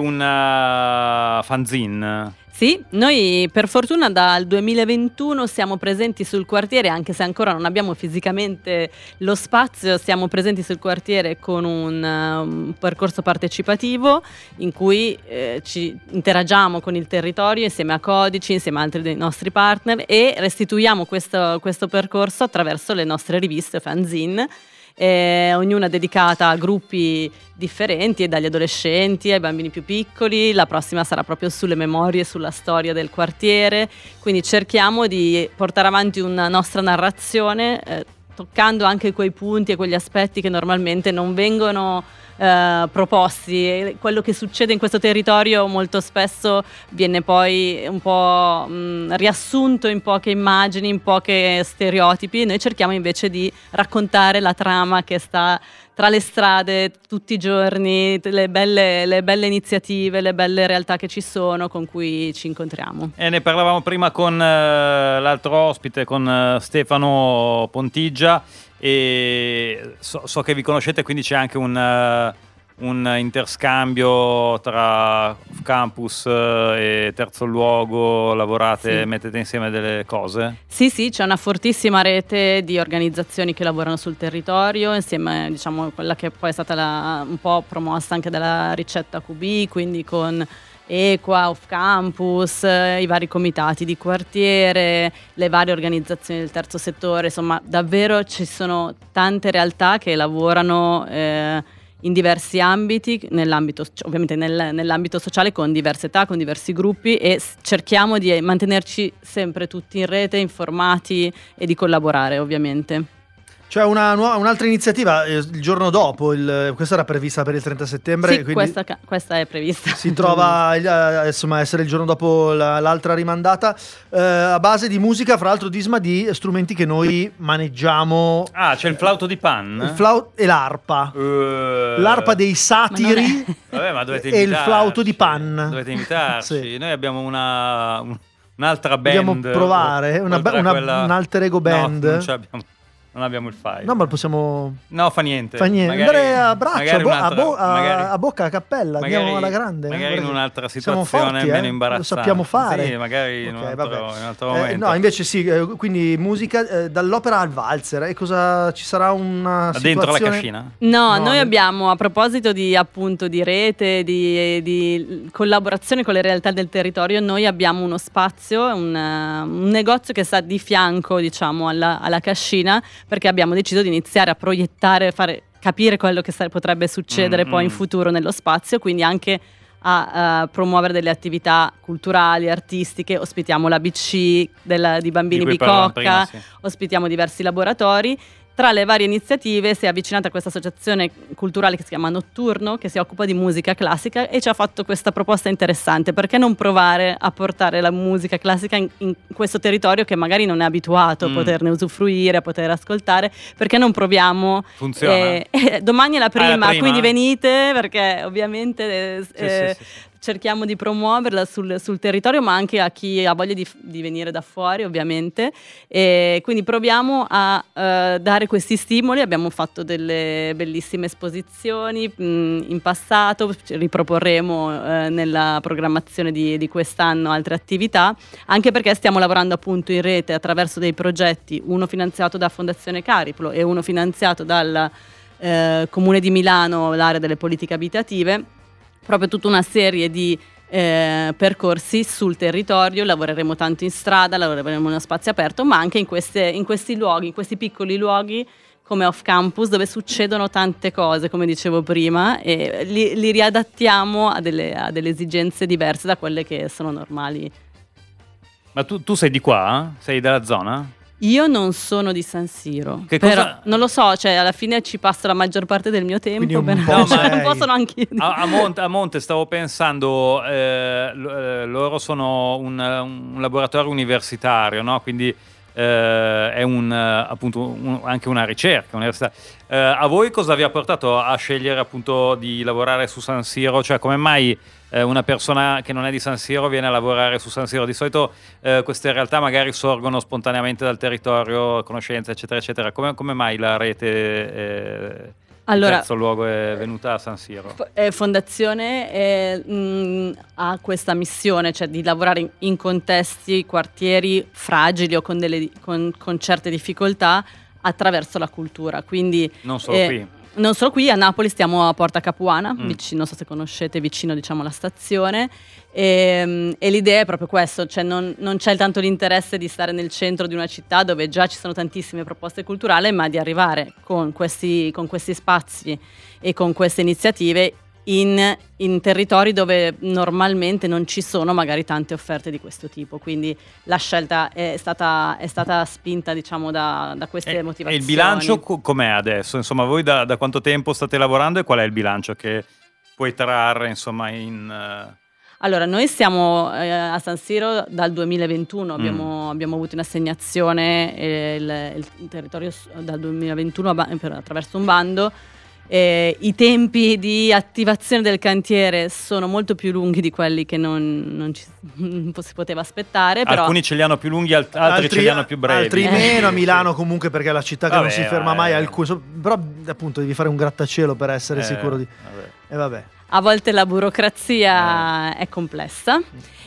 Speaker 4: una fanzine.
Speaker 8: Sì, noi per fortuna dal duemilaventuno siamo presenti sul quartiere, anche se ancora non abbiamo fisicamente lo spazio, siamo presenti sul quartiere con un, uh, un percorso partecipativo in cui eh, ci interagiamo con il territorio insieme a Codici, insieme a altri dei nostri partner e restituiamo questo, questo percorso attraverso le nostre riviste fanzine. Eh, ognuna dedicata a gruppi differenti, dagli adolescenti ai bambini più piccoli. La prossima sarà proprio sulle memorie, sulla storia del quartiere, quindi cerchiamo di portare avanti una nostra narrazione eh, toccando anche quei punti e quegli aspetti che normalmente non vengono eh, proposti. E quello che succede in questo territorio molto spesso viene poi un po' mh, riassunto in poche immagini, in poche stereotipi. Noi cerchiamo invece di raccontare la trama che sta tra le strade tutti i giorni, le belle, le belle iniziative, le belle realtà che ci sono con cui ci incontriamo.
Speaker 4: E ne parlavamo prima con eh, l'altro ospite, con eh, Stefano Pontigia, e so, so che vi conoscete, quindi c'è anche un, eh, un interscambio tra campus eh, e terzo luogo, lavorate,
Speaker 8: Sì.
Speaker 4: mettete insieme delle cose?
Speaker 8: Sì, sì, c'è una fortissima rete di organizzazioni che lavorano sul territorio, insieme, diciamo, a quella che poi è stata la, un po' promossa anche dalla ricetta Q B, quindi con Equa, Off Campus, eh, i vari comitati di quartiere, le varie organizzazioni del terzo settore, insomma, davvero ci sono tante realtà che lavorano eh, in diversi ambiti, nell'ambito, ovviamente nel, nell'ambito sociale, con diverse età, con diversi gruppi, e s- cerchiamo di mantenerci sempre tutti in rete, informati e di collaborare, ovviamente.
Speaker 5: C'è una nuova, un'altra iniziativa eh, il giorno dopo, il, questa era prevista per il trenta settembre.
Speaker 8: Sì,
Speaker 5: quindi
Speaker 8: questa, ca- questa è prevista.
Speaker 5: si trova eh, insomma essere il giorno dopo la- l'altra rimandata, eh, a base di musica, fra l'altro Disma, di strumenti che noi maneggiamo.
Speaker 4: Ah, c'è il flauto di Pan?
Speaker 5: Il flauto e l'arpa.
Speaker 4: Uh,
Speaker 5: L'arpa dei satiri
Speaker 4: Vabbè, ma dovete
Speaker 5: e il
Speaker 4: invitarci.
Speaker 5: flauto di Pan.
Speaker 4: Dovete invitarci.
Speaker 5: Sì.
Speaker 4: Noi abbiamo una, un- un'altra band.
Speaker 5: Dobbiamo provare una,
Speaker 4: oltre a
Speaker 5: una,
Speaker 4: quella-
Speaker 5: un alter ego band.
Speaker 4: No, non, ce l'abbiamo. Non abbiamo il file.
Speaker 5: No, ma possiamo.
Speaker 4: No, fa niente.
Speaker 5: Fa niente.
Speaker 4: Magari-
Speaker 5: Andare a braccio, a,
Speaker 4: magari
Speaker 5: bo- a,
Speaker 4: un'altra-
Speaker 5: bo- a-
Speaker 4: magari-
Speaker 5: a bocca, a cappella.
Speaker 4: magari-
Speaker 5: Andiamo alla grande.
Speaker 4: magari
Speaker 5: eh,
Speaker 4: in un'altra
Speaker 5: siamo
Speaker 4: situazione
Speaker 5: forti,
Speaker 4: meno
Speaker 5: eh?
Speaker 4: imbarazzante.
Speaker 5: Lo sappiamo fare.
Speaker 4: Sì, magari in un
Speaker 5: Ok,
Speaker 4: altro,
Speaker 5: vabbè.
Speaker 4: in un altro
Speaker 5: Eh,
Speaker 4: momento.
Speaker 5: no, invece sì, eh, quindi musica eh, dall'opera al valzer. E cosa ci sarà una
Speaker 4: Dentro la
Speaker 5: situazione...
Speaker 4: cascina?
Speaker 8: No,
Speaker 5: No,
Speaker 8: noi
Speaker 5: eh.
Speaker 8: abbiamo, a proposito di appunto di rete, di, di collaborazione con le realtà del territorio, noi abbiamo uno spazio, un, eh, un negozio che sta di fianco, diciamo, alla, alla cascina, perché abbiamo deciso di iniziare a proiettare, fare capire quello che sa- potrebbe succedere
Speaker 4: Mm,
Speaker 8: poi in
Speaker 4: mm.
Speaker 8: futuro nello spazio, quindi anche a, a promuovere delle attività culturali, artistiche. Ospitiamo la B C della- di Bambini
Speaker 4: Di cui parlavamo
Speaker 8: Bicocca,
Speaker 4: prima, sì.
Speaker 8: ospitiamo diversi laboratori. Tra le varie iniziative si è avvicinata a questa associazione culturale che si chiama Notturno, che si occupa di musica classica, e ci ha fatto questa proposta interessante: perché non provare a portare la musica classica in, in questo territorio che magari non è abituato
Speaker 4: Mm.
Speaker 8: a poterne usufruire, a poter ascoltare? Perché non proviamo?
Speaker 4: Funziona?
Speaker 8: Eh, eh, domani è la
Speaker 4: Ah,
Speaker 8: prima,
Speaker 4: è la prima?
Speaker 8: quindi venite, perché ovviamente eh,
Speaker 4: Sì,
Speaker 8: eh,
Speaker 4: sì, sì, sì.
Speaker 8: cerchiamo di promuoverla sul, sul territorio, ma anche a chi ha voglia di, di venire da fuori, ovviamente. E quindi proviamo a eh, dare questi stimoli. Abbiamo fatto delle bellissime esposizioni mh, in passato, ci riproporremo eh, nella programmazione di, di quest'anno altre attività, anche perché stiamo lavorando appunto in rete attraverso dei progetti, uno finanziato da Fondazione Cariplo e uno finanziato dal eh, Comune di Milano, l'area delle politiche abitative, proprio tutta una serie di eh, percorsi sul territorio. Lavoreremo tanto in strada, lavoreremo in uno spazio aperto, ma anche in, queste, in questi luoghi, in questi piccoli luoghi come off campus, dove succedono tante cose, come dicevo prima, e li, li riadattiamo a delle, a delle esigenze diverse da quelle che sono normali.
Speaker 4: Ma tu, tu sei di qua? Sei della zona?
Speaker 8: Io non sono di San Siro,
Speaker 4: Che
Speaker 8: però
Speaker 4: cosa-
Speaker 8: non lo so, cioè alla fine ci passo la maggior parte del mio tempo,
Speaker 5: Quindi un
Speaker 8: per-
Speaker 5: po'
Speaker 8: cioè,
Speaker 5: sei.
Speaker 8: non possono anche io dire.
Speaker 4: A, a Monte, a Monte stavo pensando, eh, lo- eh, loro sono un, un laboratorio universitario, no? Quindi eh, è un, eh, appunto un- anche una ricerca universitaria. Eh, a voi cosa vi ha portato a scegliere appunto di lavorare su San Siro? Cioè, come mai eh, una persona che non è di San Siro viene a lavorare su San Siro? Di solito eh, queste realtà magari sorgono spontaneamente dal territorio, conoscenze, eccetera, eccetera. Come, come mai la rete eh,
Speaker 8: Allora-
Speaker 4: in terzo luogo è venuta a San Siro?
Speaker 8: F- eh, Fondazione eh, mh, ha questa missione, cioè di lavorare in, in contesti, quartieri fragili o con, delle, con, con certe difficoltà attraverso la cultura. Quindi
Speaker 4: Non solo
Speaker 8: eh,
Speaker 4: qui.
Speaker 8: Non solo qui, a Napoli stiamo a Porta Capuana,
Speaker 4: Mm.
Speaker 8: vicino, non so se conoscete, vicino diciamo alla stazione, e, e l'idea è proprio questo, cioè non, non c'è tanto l'interesse di stare nel centro di una città dove già ci sono tantissime proposte culturali, ma di arrivare con questi, con questi spazi e con queste iniziative in, in territori dove normalmente non ci sono magari tante offerte di questo tipo. Quindi la scelta è stata, è stata spinta, diciamo, da, da queste
Speaker 4: E, e
Speaker 8: motivazioni.
Speaker 4: il bilancio co- com'è adesso? Insomma, voi da, da quanto tempo state lavorando e qual è il bilancio che puoi trarre, insomma, in... eh,
Speaker 8: Allora, noi siamo eh, a San Siro dal duemilaventuno, abbiamo, abbiamo avuto un'assegnazione, eh, il, il territorio s- dal duemilaventuno ba- per- attraverso un bando. Eh, I tempi di attivazione del cantiere sono molto più lunghi di quelli che non, non ci, non si poteva aspettare, però
Speaker 4: Alcuni ce li hanno più lunghi, alt- altri, ce li hanno più brevi.
Speaker 5: altri
Speaker 8: Eh.
Speaker 5: meno, a Milano comunque perché è la città che
Speaker 4: Vabbè,
Speaker 5: non si ferma mai
Speaker 4: vabbè.
Speaker 5: al cu- so- però appunto devi fare un grattacielo per essere
Speaker 4: Eh,
Speaker 5: sicuro di...
Speaker 4: vabbè.
Speaker 5: E vabbè.
Speaker 8: a volte la burocrazia è complessa,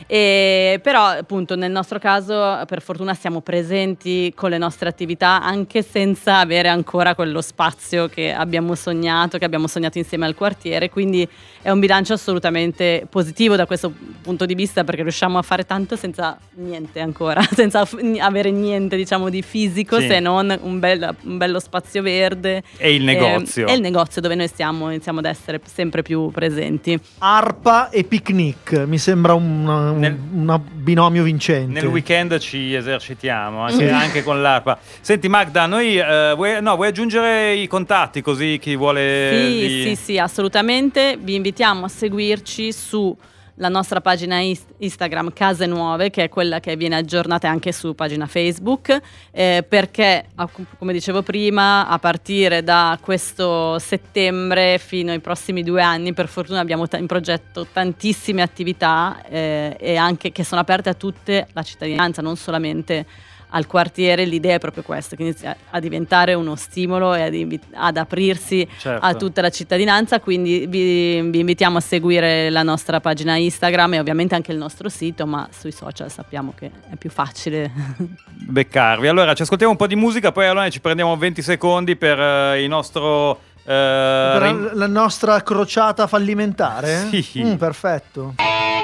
Speaker 8: e, però appunto nel nostro caso per fortuna siamo presenti con le nostre attività anche senza avere ancora quello spazio che abbiamo sognato, che abbiamo sognato insieme al quartiere, quindi è un bilancio assolutamente positivo da questo punto di vista, perché riusciamo a fare tanto senza niente ancora, senza f- avere niente diciamo di fisico,
Speaker 4: Sì.
Speaker 8: se non un, bel- un bello spazio verde
Speaker 4: E il negozio.
Speaker 8: e il negozio dove noi stiamo, iniziamo ad essere sempre più presenti. presenti.
Speaker 5: Arpa e picnic, mi sembra un, un,
Speaker 4: Nel-
Speaker 5: un binomio vincente.
Speaker 4: Nel weekend ci esercitiamo anche, anche con l'arpa. Senti Magda, noi eh, vuoi, no, vuoi aggiungere i contatti così chi vuole
Speaker 8: Sì,
Speaker 4: di-
Speaker 8: sì, sì, assolutamente. Vi invitiamo a seguirci su la nostra pagina is- Instagram Case Nuove, che è quella che viene aggiornata anche su pagina Facebook, eh, perché a- come dicevo prima, a partire da questo settembre fino ai prossimi due anni, per fortuna abbiamo ta- in progetto tantissime attività eh, e anche che sono aperte a tutte la cittadinanza, non solamente al quartiere. L'idea è proprio questa, che inizia a diventare uno stimolo e ad, invi- ad aprirsi
Speaker 4: Certo.
Speaker 8: a tutta la cittadinanza, quindi vi, vi invitiamo a seguire la nostra pagina Instagram e ovviamente anche il nostro sito, ma sui social sappiamo che è più facile.
Speaker 4: beccarvi. Allora ci ascoltiamo un po' di musica, poi allora ci prendiamo venti secondi per eh, il nostro eh,
Speaker 5: Per
Speaker 4: rim-
Speaker 5: la nostra crociata fallimentare?
Speaker 4: Sì.
Speaker 5: Mm, perfetto.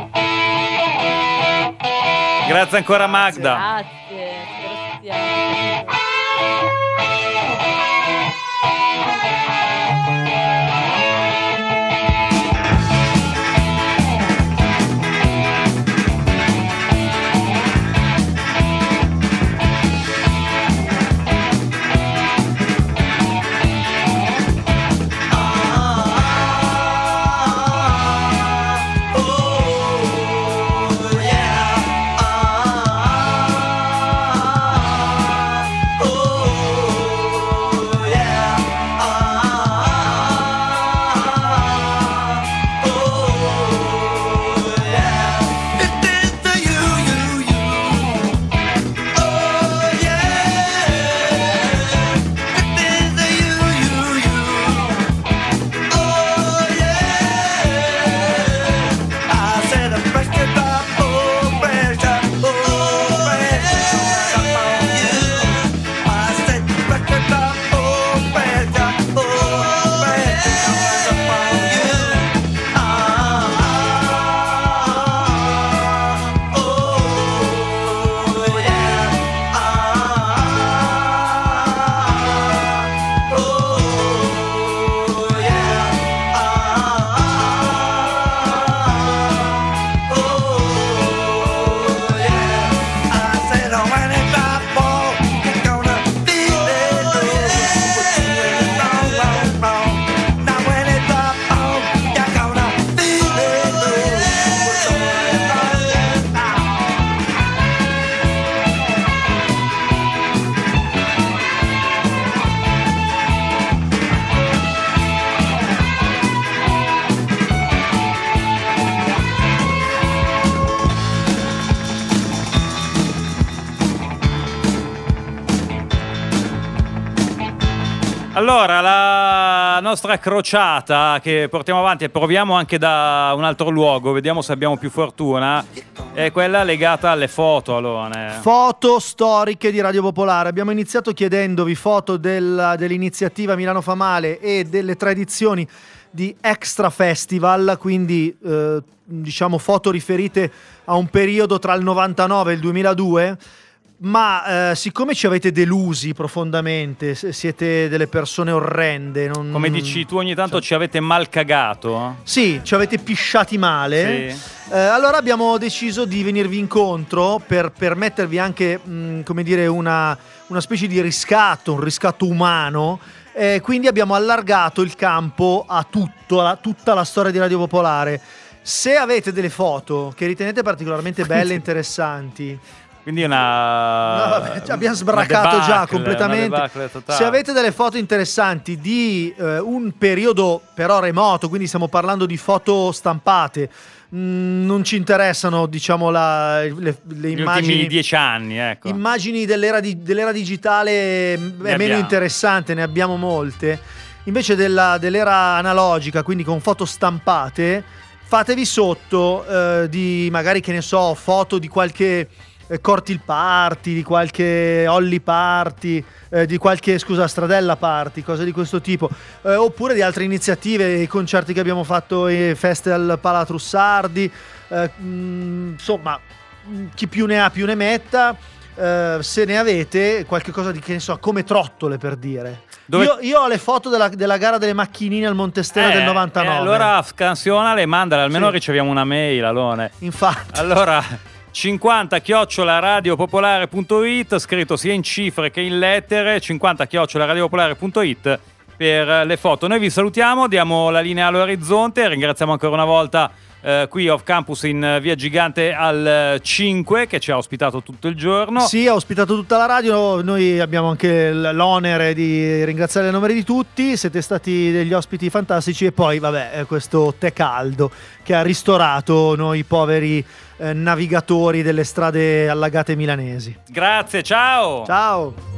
Speaker 4: Grazie ancora Magda.
Speaker 8: Grazie, spero sia-
Speaker 4: Allora, la nostra crociata che portiamo avanti e proviamo anche da un altro luogo, vediamo se abbiamo più fortuna, è quella legata alle foto, Alone.
Speaker 5: Foto storiche di Radio Popolare. Abbiamo iniziato chiedendovi foto del- dell'iniziativa Milano fa male e delle tre edizioni di Extra Festival, quindi eh, diciamo foto riferite a un periodo tra il novantanove e il duemiladue. Ma eh, siccome ci avete delusi profondamente, se- siete delle persone orrende. Non...
Speaker 4: Come dici tu, ogni tanto ci avete mal cagato.
Speaker 5: Sì, ci avete pisciati male.
Speaker 4: Sì.
Speaker 5: Eh, allora abbiamo deciso di venirvi incontro per permettervi anche, mh, come dire, una, una specie di riscatto, un riscatto umano. Eh, quindi abbiamo allargato il campo a tutto, a tutta la storia di Radio Popolare. Se avete delle foto che ritenete particolarmente belle e interessanti,
Speaker 4: Quindi una...
Speaker 5: no, vabbè, ci abbiamo
Speaker 4: una
Speaker 5: sbraccato
Speaker 4: debacle,
Speaker 5: già completamente.
Speaker 4: una debacle totale.
Speaker 5: Se avete delle foto interessanti di eh, un periodo però remoto, quindi stiamo parlando di foto stampate, mh, non ci interessano, diciamo, la, le, le
Speaker 4: Gli
Speaker 5: immagini.
Speaker 4: ultimi dieci anni, ecco.
Speaker 5: Immagini dell'era, di- dell'era digitale mh, è meno
Speaker 4: abbiamo.
Speaker 5: interessante, ne abbiamo molte. Invece della- dell'era analogica, quindi con foto stampate, fatevi sotto eh, di magari, che ne so, foto di qualche eh, Cortil Party, di qualche Olli Party, eh, di qualche, scusa, Stradella Party, cose di questo tipo, eh, oppure di altre iniziative, i concerti che abbiamo fatto, e feste al Palatrussardi, eh, mh, insomma, mh, chi più ne ha più ne metta. eh, se ne avete qualche cosa di, che ne so, come trottole per dire.
Speaker 4: Dove...
Speaker 5: Io, io ho le foto della, della gara delle macchinine al Montestera
Speaker 4: eh,
Speaker 5: del novantanove.
Speaker 4: Eh, allora scansionale, mandale, almeno
Speaker 5: Sì.
Speaker 4: riceviamo una mail, Alone.
Speaker 5: Infatti.
Speaker 4: Allora, cinquanta chiocciola radiopopolare punto it, scritto sia in cifre che in lettere, cinquanta chiocciola radiopopolare punto it per le foto. Noi vi salutiamo, diamo la linea all'orizzonte, ringraziamo ancora una volta eh, qui Off Campus in via Gigante al cinque che ci ha ospitato tutto il giorno.
Speaker 5: Sì, ha ospitato tutta la radio, noi abbiamo anche l'onere di ringraziare a nome di tutti, siete stati degli ospiti fantastici e poi vabbè questo tè caldo che ha ristorato noi poveri eh, navigatori delle strade allagate milanesi.
Speaker 4: Grazie, ciao!
Speaker 5: Ciao!